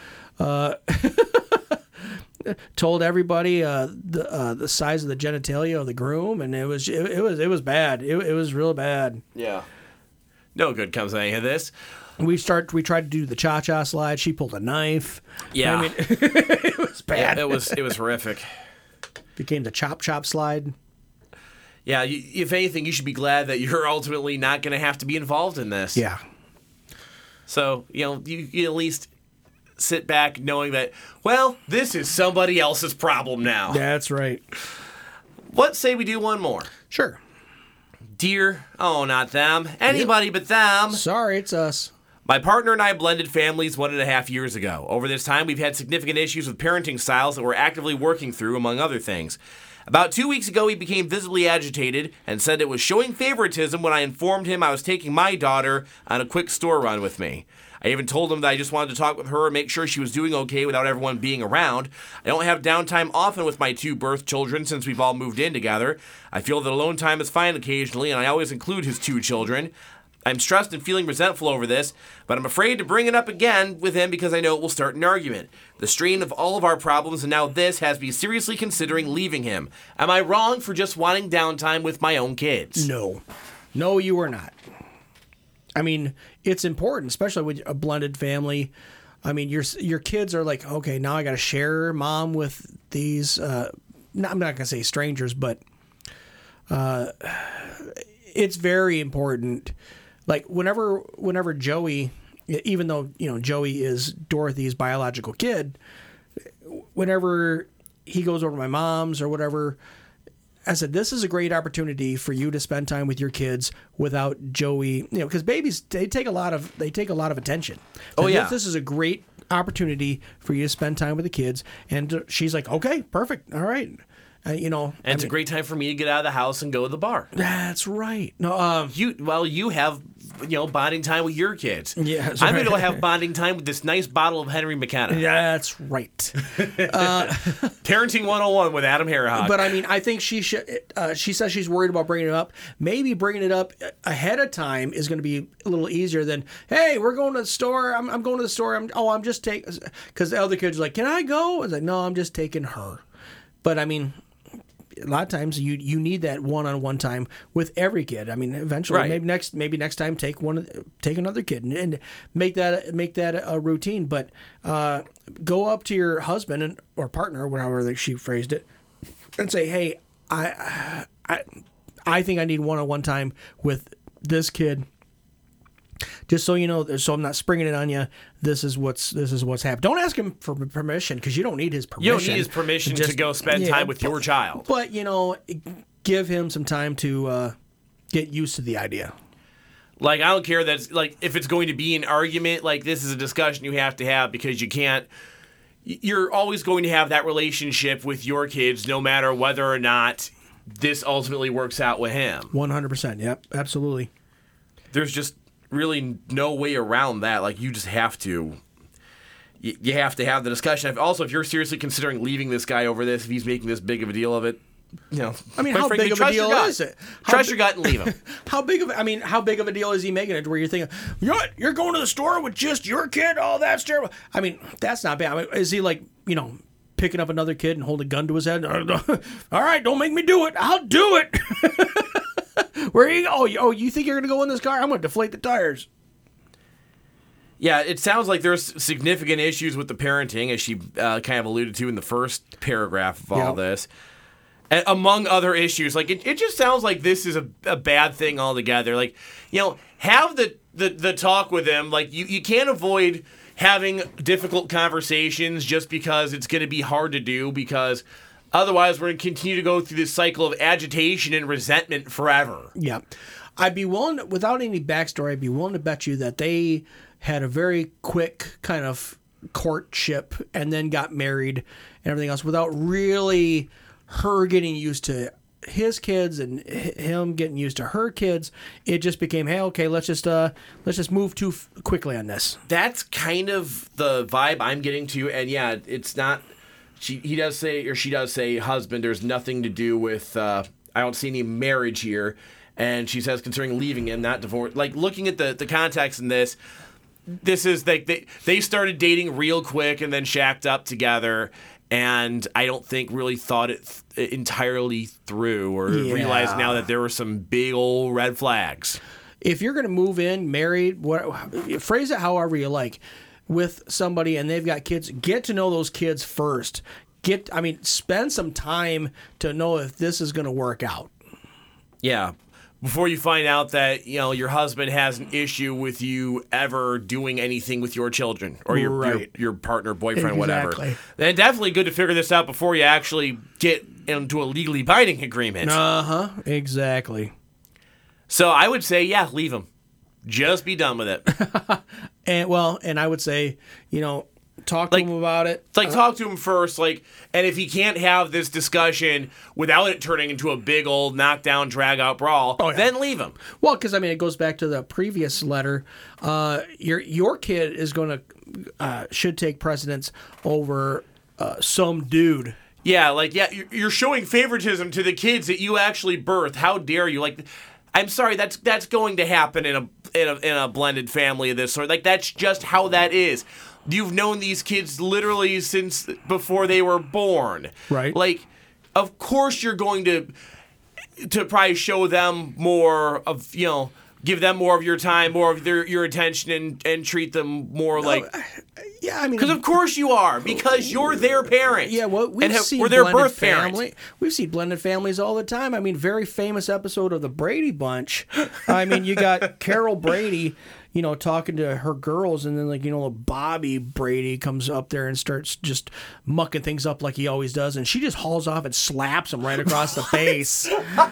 told everybody the size of the genitalia of the groom, and it was bad. It was real bad. Yeah, no good comes of any of this. We tried to do the cha-cha slide. She pulled a knife. Yeah, I mean, it was bad. Yeah, it was horrific. Became the chop slide. Yeah, if anything, you should be glad that you're ultimately not going to have to be involved in this. Yeah. So you at least sit back knowing that, well, this is somebody else's problem now. That's right. Let's say we do one more. Sure. Dear, not them, anybody but them. Sorry, it's us. My partner and I blended families 1.5 years ago. Over this time, we've had significant issues with parenting styles that we're actively working through, among other things. About 2 weeks ago, he became visibly agitated and said it was showing favoritism when I informed him I was taking my daughter on a quick store run with me. I even told him that I just wanted to talk with her and make sure she was doing okay without everyone being around. I don't have downtime often with my 2 birth children since we've all moved in together. I feel that alone time is fine occasionally, and I always include his 2 children. I'm stressed and feeling resentful over this, but I'm afraid to bring it up again with him because I know it will start an argument. The strain of all of our problems and now this has me seriously considering leaving him. Am I wrong for just wanting downtime with my own kids? No, you are not. I mean, it's important, especially with a blended family. I mean, your kids are like, okay, now I got to share mom with these. I'm not going to say strangers, but it's very important. Like whenever Joey, even though Joey is Dorothy's biological kid, whenever he goes over to my mom's or whatever, I said, this is a great opportunity for you to spend time with your kids without Joey, because babies, they take a lot of attention. Oh, yeah. This is a great opportunity for you to spend time with the kids. And she's like, okay, perfect. All right. And it's a great time for me to get out of the house and go to the bar. That's right. No, you have bonding time with your kids. Yeah, I'm going to have bonding time with this nice bottle of Henry McKenna. That's right. Parenting 101 with Adam Harahog. But I mean, I think she should. She says she's worried about bringing it up. Maybe bringing it up ahead of time is going to be a little easier than, hey, we're going to the store. I'm going to the store. I'm just taking, because the other kids are like, can I go? I was like, no, I'm just taking her. But I mean, a lot of times you need that one-on-one time with every kid. I mean, eventually, right. maybe next time take another kid and make that a routine. But go up to your husband or partner, whatever she phrased it, and say, hey, I think I need one-on-one time with this kid. Just so you know, so I'm not springing it on you. This is what's happened. Don't ask him for permission because you don't need his permission. You don't need his permission to go spend time with your child. But give him some time to get used to the idea. Like, I don't care that's like if it's going to be an argument, like this is a discussion you have to have because you're always going to have that relationship with your kids no matter whether or not this ultimately works out with him. 100%. Yep, absolutely. There's just really no way around that. Like, you just have to. You have to have the discussion. Also, if you're seriously considering leaving this guy over this, if he's making this big of a deal of it, I mean, how big of a deal is it? Trust your gut and leave him. How big of a deal is he making it? Where you're thinking, you're going to the store with just your kid? Oh, that's terrible. I mean, that's not bad. I mean, is he like, picking up another kid and holding a gun to his head? All right, don't make me do it. I'll do it. Where you? Oh, you think you're gonna go in this car? I'm gonna deflate the tires. Yeah, it sounds like there's significant issues with the parenting, as she kind of alluded to in the first paragraph of all this. And among other issues, like it just sounds like this is a bad thing altogether. Like, have the talk with him. Like, you can't avoid having difficult conversations just because it's going to be hard to do, because otherwise we're going to continue to go through this cycle of agitation and resentment forever. Yeah. I'd be willing, without any backstory, I'd be willing to bet you that they had a very quick kind of courtship and then got married and everything else without really her getting used to his kids and him getting used to her kids. It just became, hey, okay, let's just move too quickly on this. That's kind of the vibe I'm getting to, and yeah, it's not. He does say husband. There's nothing to do with. I don't see any marriage here, and she says considering leaving him, not divorce. Like, looking at the context in this. This is like they started dating real quick and then shacked up together, and I don't think really thought it entirely through or realized now that there were some big old red flags. If you're going to move in, married, phrase it however you like, with somebody and they've got kids, get to know those kids first. Spend some time to know if this is going to work out. Yeah. Before you find out that, your husband has an issue with you ever doing anything with your children or your partner, boyfriend, whatever. Then definitely good to figure this out before you actually get into a legally binding agreement. Uh-huh, exactly. So I would say, leave him. Just be done with it. and I would say, talk to him about it. Talk to him first, and if he can't have this discussion without it turning into a big old knockdown, drag-out brawl, then leave him. Well, because, it goes back to the previous letter. Your kid is going to should take precedence over some dude. Yeah, you're showing favoritism to the kids that you actually birthed. How dare you? I'm sorry, that's going to happen in a blended family of this sort. That's just how that is. You've known these kids literally since before they were born. Right. Of course you're going to probably show them more of, give them more of your time, more of your attention, and treat them more because of course you are, because you're their parent. Yeah, well, we're their birth parent. We see blended families all the time. Very famous episode of the Brady Bunch. You got Carol Brady, talking to her girls, and then Bobby Brady comes up there and starts just mucking things up like he always does, and she just hauls off and slaps him right across the face.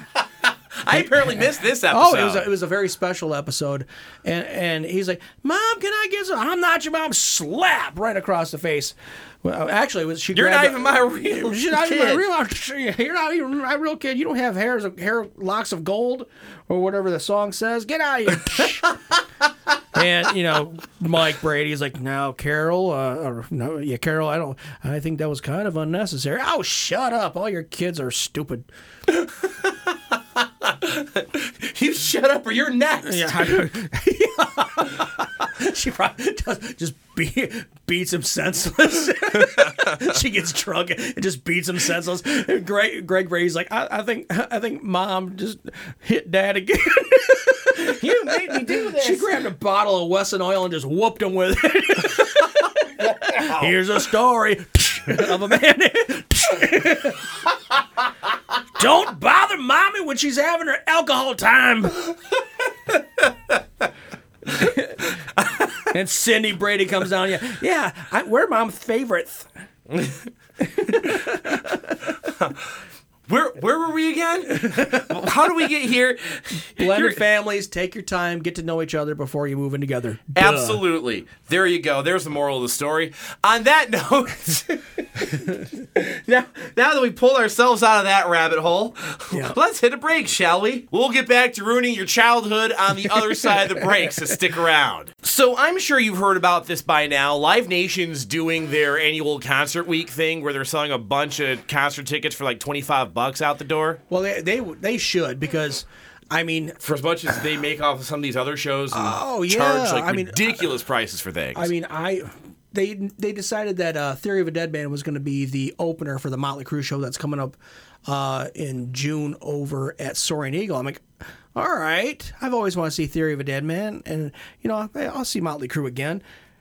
I apparently missed this episode. Oh, it was a very special episode, and he's like, "Mom, can I get some?" "I'm not your mom." Slap right across the face. Well, actually, she. You're not even my real kid. You're not even my real kid. You don't have hair locks of gold, or whatever the song says. Get out of here. And Mike Brady's like, "No, Carol, Carol, I think that was kind of unnecessary." "Oh, shut up! All your kids are stupid." You shut up or you're next. Yeah. She probably just beats him senseless. She gets drunk and just beats him senseless. And Greg Brady's like, I think Mom just hit Dad again. You made me do this. She grabbed a bottle of Wesson oil and just whooped him with it. Wow. Here's a story of a man. Don't bother Mommy when she's having her alcohol time. And Cindy Brady comes down. Yeah, we're Mom's favorites. We're Where were we again? How do we get here? Blended families, take your time, get to know each other before you move in together. Absolutely. There you go. There's the moral of the story. On that note, now that we pulled ourselves out of that rabbit hole, let's hit a break, shall we? We'll get back to ruining your childhood on the other side of the break, so stick around. So I'm sure you've heard about this by now. Live Nation's doing their annual concert week thing where they're selling a bunch of concert tickets for like $25 out the door. Well, they should, because I mean, for as much as they make off of some of these other shows and charge like ridiculous prices for things. I mean, they decided that Theory of a Dead Man was going to be the opener for the Motley Crue show that's coming up in June over at Soaring Eagle. I'm like, all right, I've always wanted to see Theory of a Dead Man, and I'll see Motley Crue again.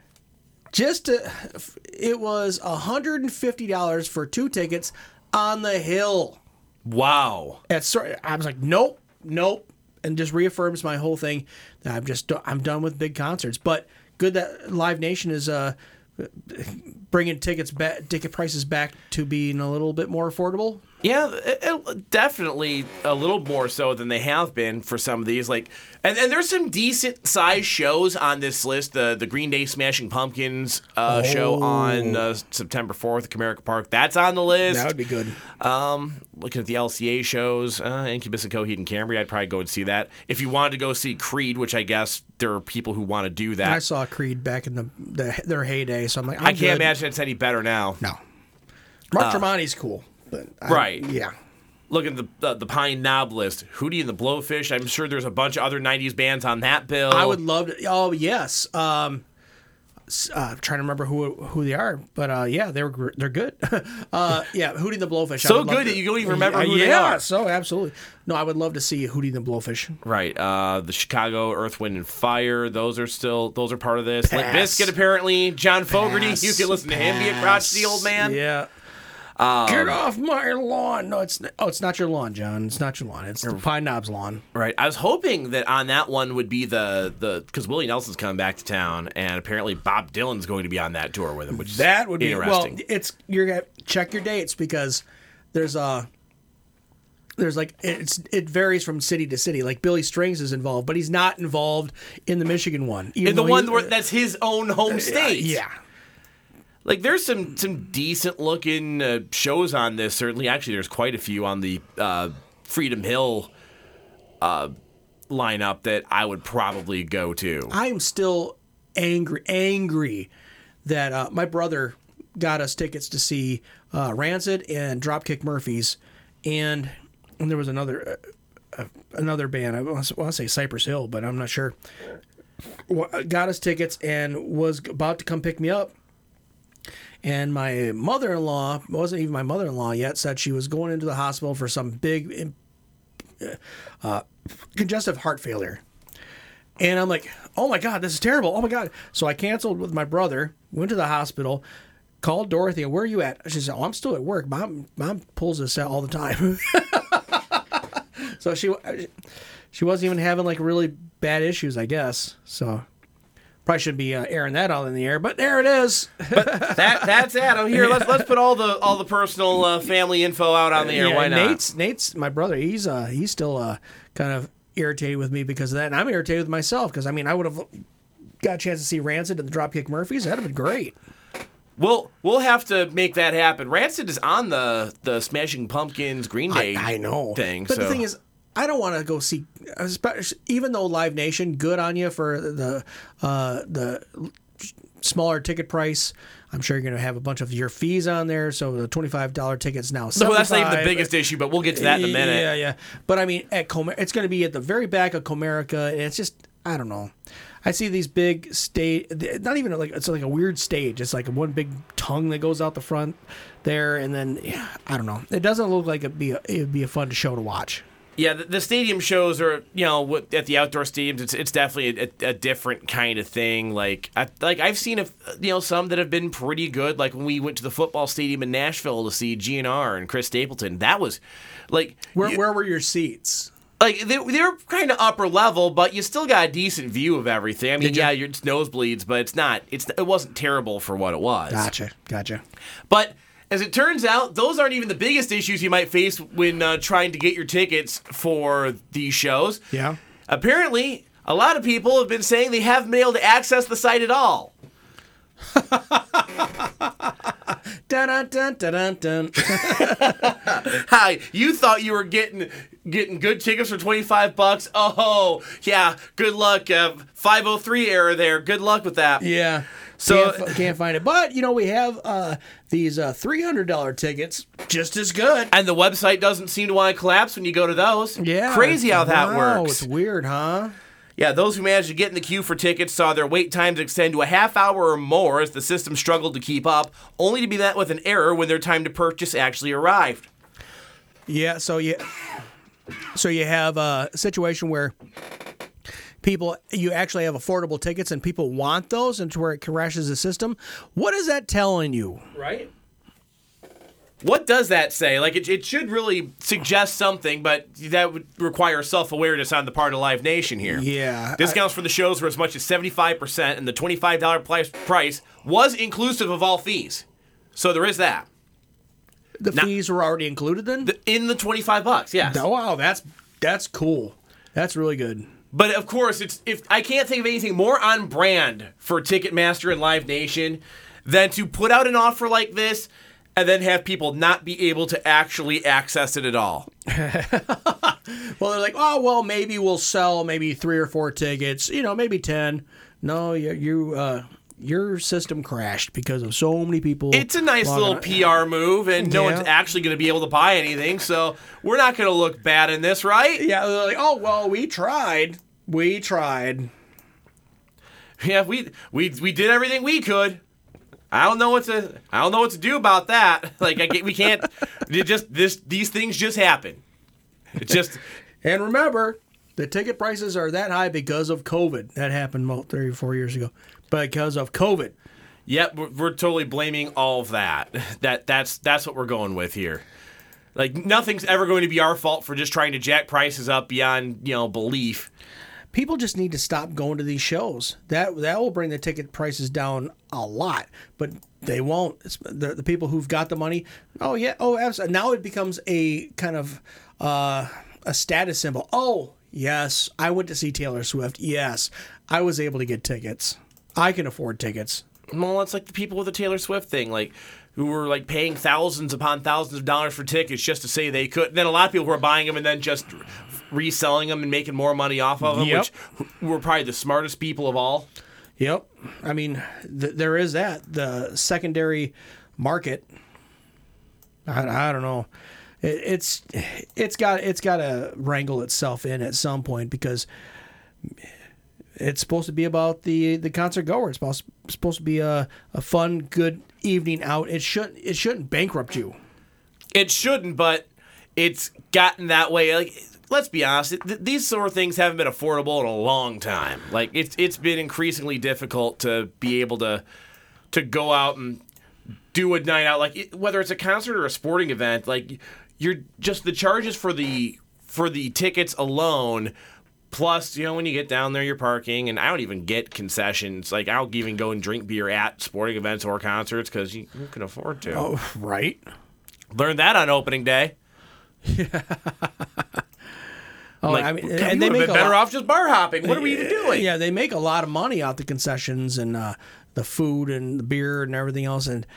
It was $150 for 2 tickets on the Hill. Wow. I was like, nope, and just reaffirms my whole thing that I'm done with big concerts. But good that Live Nation is bringing ticket prices back to being a little bit more affordable. Yeah, definitely a little more so than they have been for some of these. Like, and there's some decent sized shows on this list. The Green Day Smashing Pumpkins show on September 4th at Comerica Park. That's on the list. That would be good. Looking at the LCA shows, Incubus and Coheed and Cambria, I'd probably go and see that. If you wanted to go see Creed, which I guess there are people who want to do that. I saw Creed back in their heyday, so I'm like, I can't imagine it's any better now. No. Mark Tremonti's cool. But right. Yeah. Look at the Pine Knob list. Hootie and the Blowfish. I'm sure there's a bunch of other 90s bands on that bill. I would love to. Oh, yes. Trying to remember who they are. But, yeah, they're good. Yeah, Hootie and the Blowfish. So good that you don't even remember who they are. Yeah, so absolutely. No, I would love to see Hootie and the Blowfish. Right. The Chicago Earth, Wind, and Fire. Those are part of this. Limp Bizkit, apparently. John Fogerty. You can listen to him be a crotchety old man. Yeah. Get off my lawn. No, it's not your lawn, John. It's not your lawn. It's the Pine Knob's lawn. Right. I was hoping that on that one would be the because Willie Nelson's coming back to town, and apparently Bob Dylan's going to be on that tour with him, which is that would be interesting. Well, you're gonna check your dates because there's like it varies from city to city. Like Billy Strings is involved, but he's not involved in the Michigan one. In the one where that's his own home state. Yeah. Like, there's some decent-looking shows on this, certainly. Actually, there's quite a few on the Freedom Hill lineup that I would probably go to. I am still angry that my brother got us tickets to see Rancid and Dropkick Murphys, and there was another band. I want to say Cypress Hill, but I'm not sure. Got us tickets and was about to come pick me up. And my mother-in-law, wasn't even my mother-in-law yet, said she was going into the hospital for some big congestive heart failure. And I'm like, oh my God, this is terrible. Oh my God. So I canceled with my brother, went to the hospital, called Dorothy, and where are you at? She said, oh, I'm still at work. Mom pulls this out all the time. So she wasn't even having like really bad issues, I guess. So probably shouldn't be airing that all in the air, but there it is. But that's Adam here. Let's put all the personal family info out on the air. Yeah, why not? Nate's my brother. He's still kind of irritated with me because of that, and I'm irritated with myself because I mean I would have got a chance to see Rancid and the Dropkick Murphys. That'd have been great. We'll have to make that happen. Rancid is on the Smashing Pumpkins Green Day I know thing. But the thing is, I don't want to go see, even though Live Nation, good on you for the smaller ticket price. I'm sure you're going to have a bunch of your fees on there, so the $25 ticket's now $75. No, that's not even the biggest issue, but we'll get to that in a minute. Yeah. But I mean, it's going to be at the very back of Comerica, and it's just, I don't know. I see these big stage, not even like, it's like a weird stage. It's like one big tongue that goes out the front there, and then, I don't know. It doesn't look like it'd be a fun show to watch. Yeah, the stadium shows are, at the outdoor stadiums, it's definitely a different kind of thing. Like I've seen some that have been pretty good. Like when we went to the football stadium in Nashville to see GNR and Chris Stapleton, that was like where were your seats? Like they're kind of upper level, but you still got a decent view of everything. I mean, it's nosebleeds, but it wasn't terrible for what it was. Gotcha. But As it turns out, those aren't even the biggest issues you might face when trying to get your tickets for these shows. Yeah. Apparently, a lot of people have been saying they haven't been able to access the site at all. Dun, dun, dun, dun, dun. Hi, you thought you were getting good tickets for $25? Oh, yeah, good luck. 503 error there. Good luck with that. Yeah. So can't find it. But, we have these $300 tickets just as good. And the website doesn't seem to want to collapse when you go to those. Yeah. Crazy how that works. It's weird, huh? Yeah, those who managed to get in the queue for tickets saw their wait times extend to a half hour or more as the system struggled to keep up, only to be met with an error when their time to purchase actually arrived. Yeah, so you have a situation where you actually have affordable tickets and people want those, and to where it crashes the system. What is that telling you? Right? What does that say? Like, it should really suggest something, but that would require self-awareness on the part of Live Nation here. Yeah. Discounts for the shows were as much as 75%, and the $25 price was inclusive of all fees. So there is that. The fees were already included then? In the $25, yes. Oh, wow, that's cool. That's really good. But of course, if I can't think of anything more on brand for Ticketmaster and Live Nation than to put out an offer like this and then have people not be able to actually access it at all. Well, they're like, oh, well, maybe we'll sell maybe 3 or 4 tickets, maybe 10. No, your system crashed because of so many people. It's a nice little PR move, and no one's actually going to be able to buy anything, so we're not going to look bad in this, right? Yeah, they're like, oh, well, we tried. We tried. Yeah, we did everything we could. I don't know what to do about that. Like, we can't. These things just happen. It just. And remember, the ticket prices are that high because of COVID. That happened about 3 or 4 years ago. Because of COVID. Yep, we're totally blaming all of that. That's what we're going with here. Like, nothing's ever going to be our fault for just trying to jack prices up beyond belief. People just need to stop going to these shows. That will bring the ticket prices down a lot, but they won't. It's the people who've got the money. Oh yeah. Oh, absolutely. Now it becomes a kind of a status symbol. Oh yes, I went to see Taylor Swift. Yes, I was able to get tickets. I can afford tickets. Well, it's like the people with the Taylor Swift thing, like who were like paying thousands upon thousands of dollars for tickets just to say they could. And then a lot of people were buying them and then just reselling them and making more money off of them, which were probably the smartest people of all. Yep. I mean, there is that. The secondary market. I don't know. It's got to wrangle itself in at some point because it's supposed to be about the concert goer. It's supposed to be a fun, good evening out. It shouldn't bankrupt you. It shouldn't, but it's gotten that way. Like, let's be honest, these sort of things haven't been affordable in a long time. Like, it's been increasingly difficult to be able to go out and do a night out, like whether it's a concert or a sporting event. Like, you're just the charges for the tickets alone. Plus, when you get down there, you're parking, and I don't even get concessions. Like, I don't even go and drink beer at sporting events or concerts because you can afford to. Oh, right. Learned that on opening day. Yeah. Oh, like, I mean, and they make better off just bar hopping. What are we even doing? Yeah, they make a lot of money off the concessions and the food and the beer and everything else, and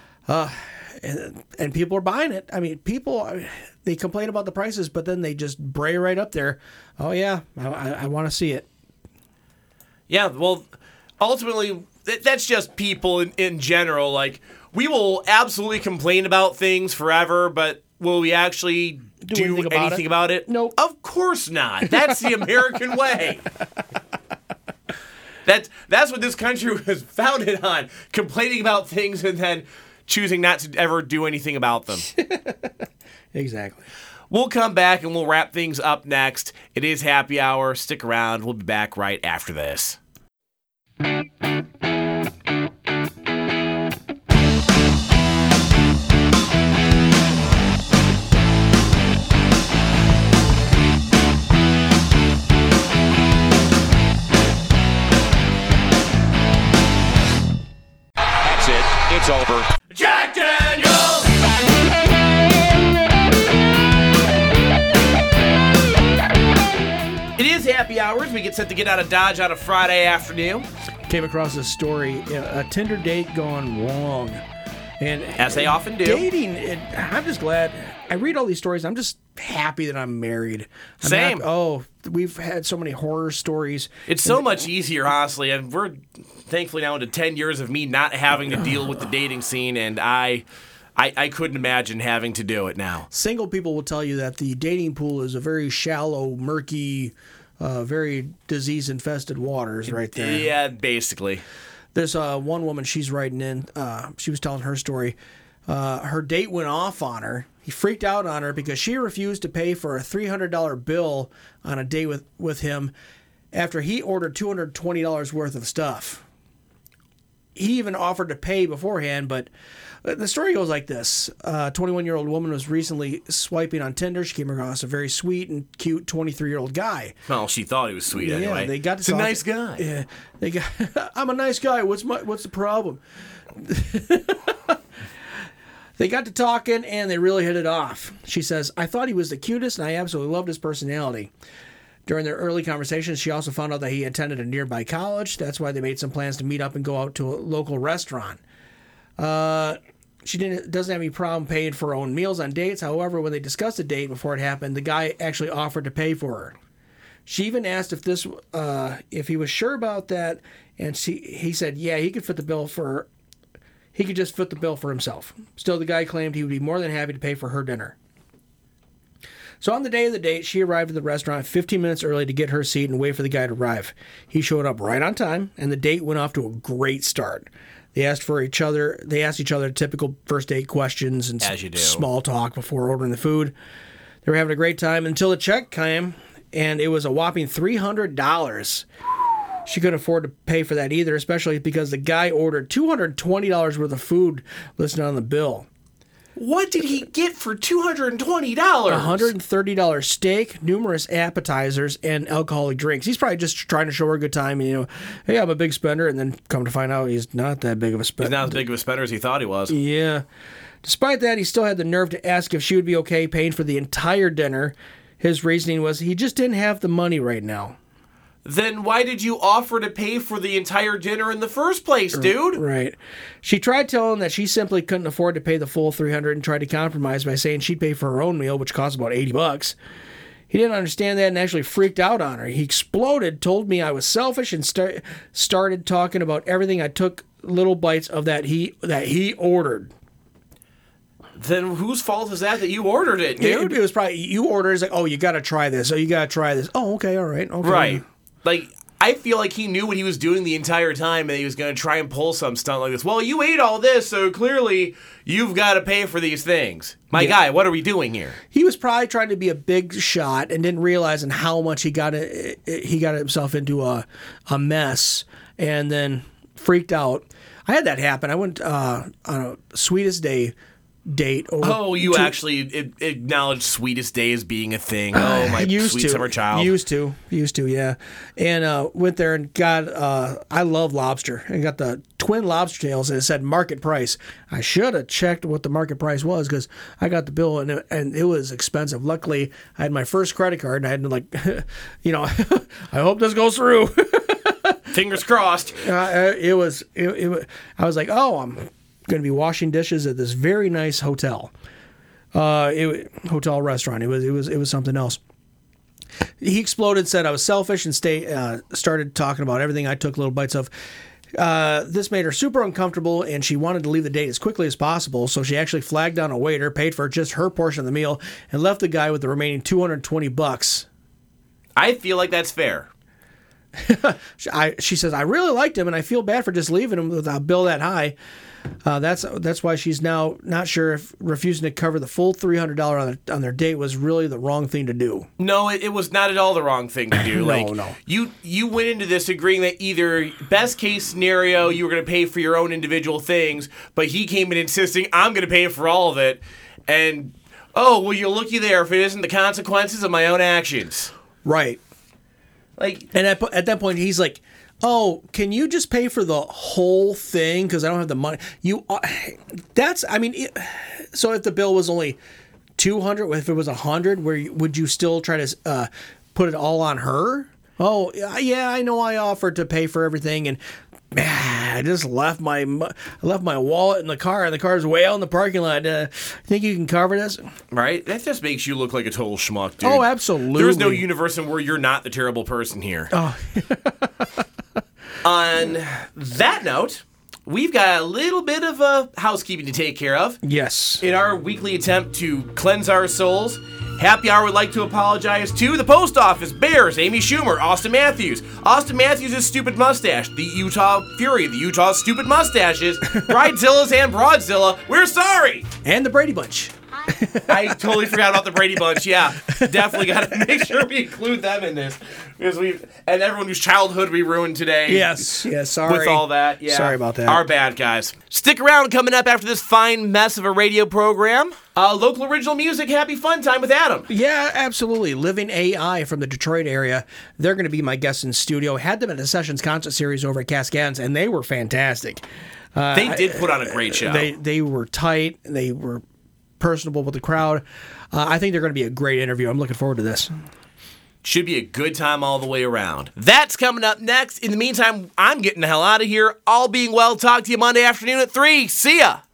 people are buying it. I mean, they complain about the prices, but then they just bray right up there. Oh yeah, I want to see it. Yeah, well, ultimately, that's just people in general. Like, we will absolutely complain about things forever, but will we actually do anything about it? Nope. Of course not. That's the American way. That's what this country was founded on, complaining about things and then choosing not to ever do anything about them. Exactly. We'll come back and we'll wrap things up next. It is happy hour. Stick around. We'll be back right after this. That's it. It's over. Jack Daniels! happy hours. We get set to get out of Dodge on a Friday afternoon. Came across this story, a Tinder date gone wrong. And as they often do. Dating, I'm just glad. I read all these stories. I'm just happy that I'm married. Same. We've had so many horror stories. It's so much easier, honestly. And we're thankfully now into 10 years of me not having to deal with the dating scene. And I couldn't imagine having to do it now. Single people will tell you that the dating pool is a very shallow, murky, very disease-infested waters right there. Yeah, basically. There's one woman, she's writing in. She was telling her story. Her date went off on her. He freaked out on her because she refused to pay for a $300 bill on a date with him after he ordered $220 worth of stuff. He even offered to pay beforehand, but the story goes like this. A 21-year-old woman was recently swiping on Tinder. She came across a very sweet and cute 23-year-old guy. Well, she thought he was sweet anyway. Yeah, they got to He's a nice guy. Yeah, I'm a nice guy. What's the problem? They got to talking, and they really hit it off. She says, I thought he was the cutest, and I absolutely loved his personality. During their early conversations, she also found out that he attended a nearby college. That's why they made some plans to meet up and go out to a local restaurant. She doesn't have any problem paying for her own meals on dates. However, when they discussed the date before it happened, the guy actually offered to pay for her. She even asked if he was sure about that, and he said, yeah, he could fit the bill for her. He could just foot the bill for himself. Still, the guy claimed he would be more than happy to pay for her dinner. So on the day of the date, she arrived at the restaurant 15 minutes early to get her seat and wait for the guy to arrive. He showed up right on time, and the date went off to a great start. They asked each other typical first date questions and small talk before ordering the food. They were having a great time until the check came, and it was a whopping $300. She couldn't afford to pay for that either, especially because the guy ordered $220 worth of food listed on the bill. What did he get for $220? $130 steak, numerous appetizers, and alcoholic drinks. He's probably just trying to show her a good time. And, hey, I'm a big spender. And then come to find out he's not that big of a spender. He's not as big of a spender as he thought he was. Yeah. Despite that, he still had the nerve to ask if she would be okay paying for the entire dinner. His reasoning was he just didn't have the money right now. Then why did you offer to pay for the entire dinner in the first place, dude? Right. She tried telling him that she simply couldn't afford to pay the full $300 and tried to compromise by saying she'd pay for her own meal, which cost about $80. He didn't understand that and actually freaked out on her. He exploded, told me I was selfish, and started talking about everything I took little bites of that he ordered. Then whose fault is that you ordered it, dude? It was probably you ordered. It's like, oh, you got to try this. Oh, you got to try this. Oh, okay, all right. Okay. Right. Like, I feel like he knew what he was doing the entire time and he was going to try and pull some stunt like this. Well, you ate all this, so clearly you've got to pay for these things. My guy, what are we doing here? He was probably trying to be a big shot and didn't realize how much he got himself into a mess and then freaked out. I had that happen. I went on a sweetest day date. You actually acknowledged sweetest day as being a thing. Oh, my sweet summer child. Used to, yeah. And went there and got, I love lobster, and got the twin lobster tails, and it said market price. I should have checked what the market price was because I got the bill, and it was expensive. Luckily, I had my first credit card, and I had to, I hope this goes through. Fingers crossed. I was like, oh, I'm going to be washing dishes at this very nice hotel, hotel restaurant. It was something else. He exploded, said I was selfish, and started talking about everything I took little bites of. This made her super uncomfortable, and she wanted to leave the date as quickly as possible. So she actually flagged down a waiter, paid for just her portion of the meal, and left the guy with the remaining $220. I feel like that's fair. She says, I really liked him, and I feel bad for just leaving him with a bill that high. That's why she's now not sure if refusing to cover the full $300 on their date was really the wrong thing to do. No, it was not at all the wrong thing to do. No. You went into this agreeing that either best case scenario you were going to pay for your own individual things, but he came in insisting I'm going to pay for all of it, and you're looky there if it isn't the consequences of my own actions. Right. And at that point he's like, oh, can you just pay for the whole thing because I don't have the money? So if the bill was only $200, if it was $100, would you still try to put it all on her? Oh, yeah, I know I offered to pay for everything, and I just left my wallet in the car, and the car's way out in the parking lot. Think you can cover this? Right? That just makes you look like a total schmuck, dude. Oh, absolutely. There's no universe in where you're not the terrible person here. Oh. On that note, we've got a little bit of housekeeping to take care of. Yes. In our weekly attempt to cleanse our souls, Happy Hour would like to apologize to the Post Office, Bears, Amy Schumer, Austin Matthews' stupid mustache, the Utah Fury, the Utah stupid mustaches, Bridezillas and Broadzilla. We're sorry. And the Brady Bunch. I totally forgot about the Brady Bunch. Yeah, definitely got to make sure we include them in this because and everyone whose childhood we ruined today. Yes, sorry. With all that, yeah. Sorry about that. Our bad, guys. Stick around. Coming up after this fine mess of a radio program, local original music, happy fun time with Adam. Yeah, absolutely. Living AI from the Detroit area. They're going to be my guests in studio. Had them at the Sessions concert series over at Cascades, and they were fantastic. They did put on a great show. They were tight. They were personable with the crowd. I think they're going to be a great interview. I'm looking forward to this. Should be a good time all the way around. That's coming up next. In the meantime, I'm getting the hell out of here. All being well, talk to you Monday afternoon at 3. See ya.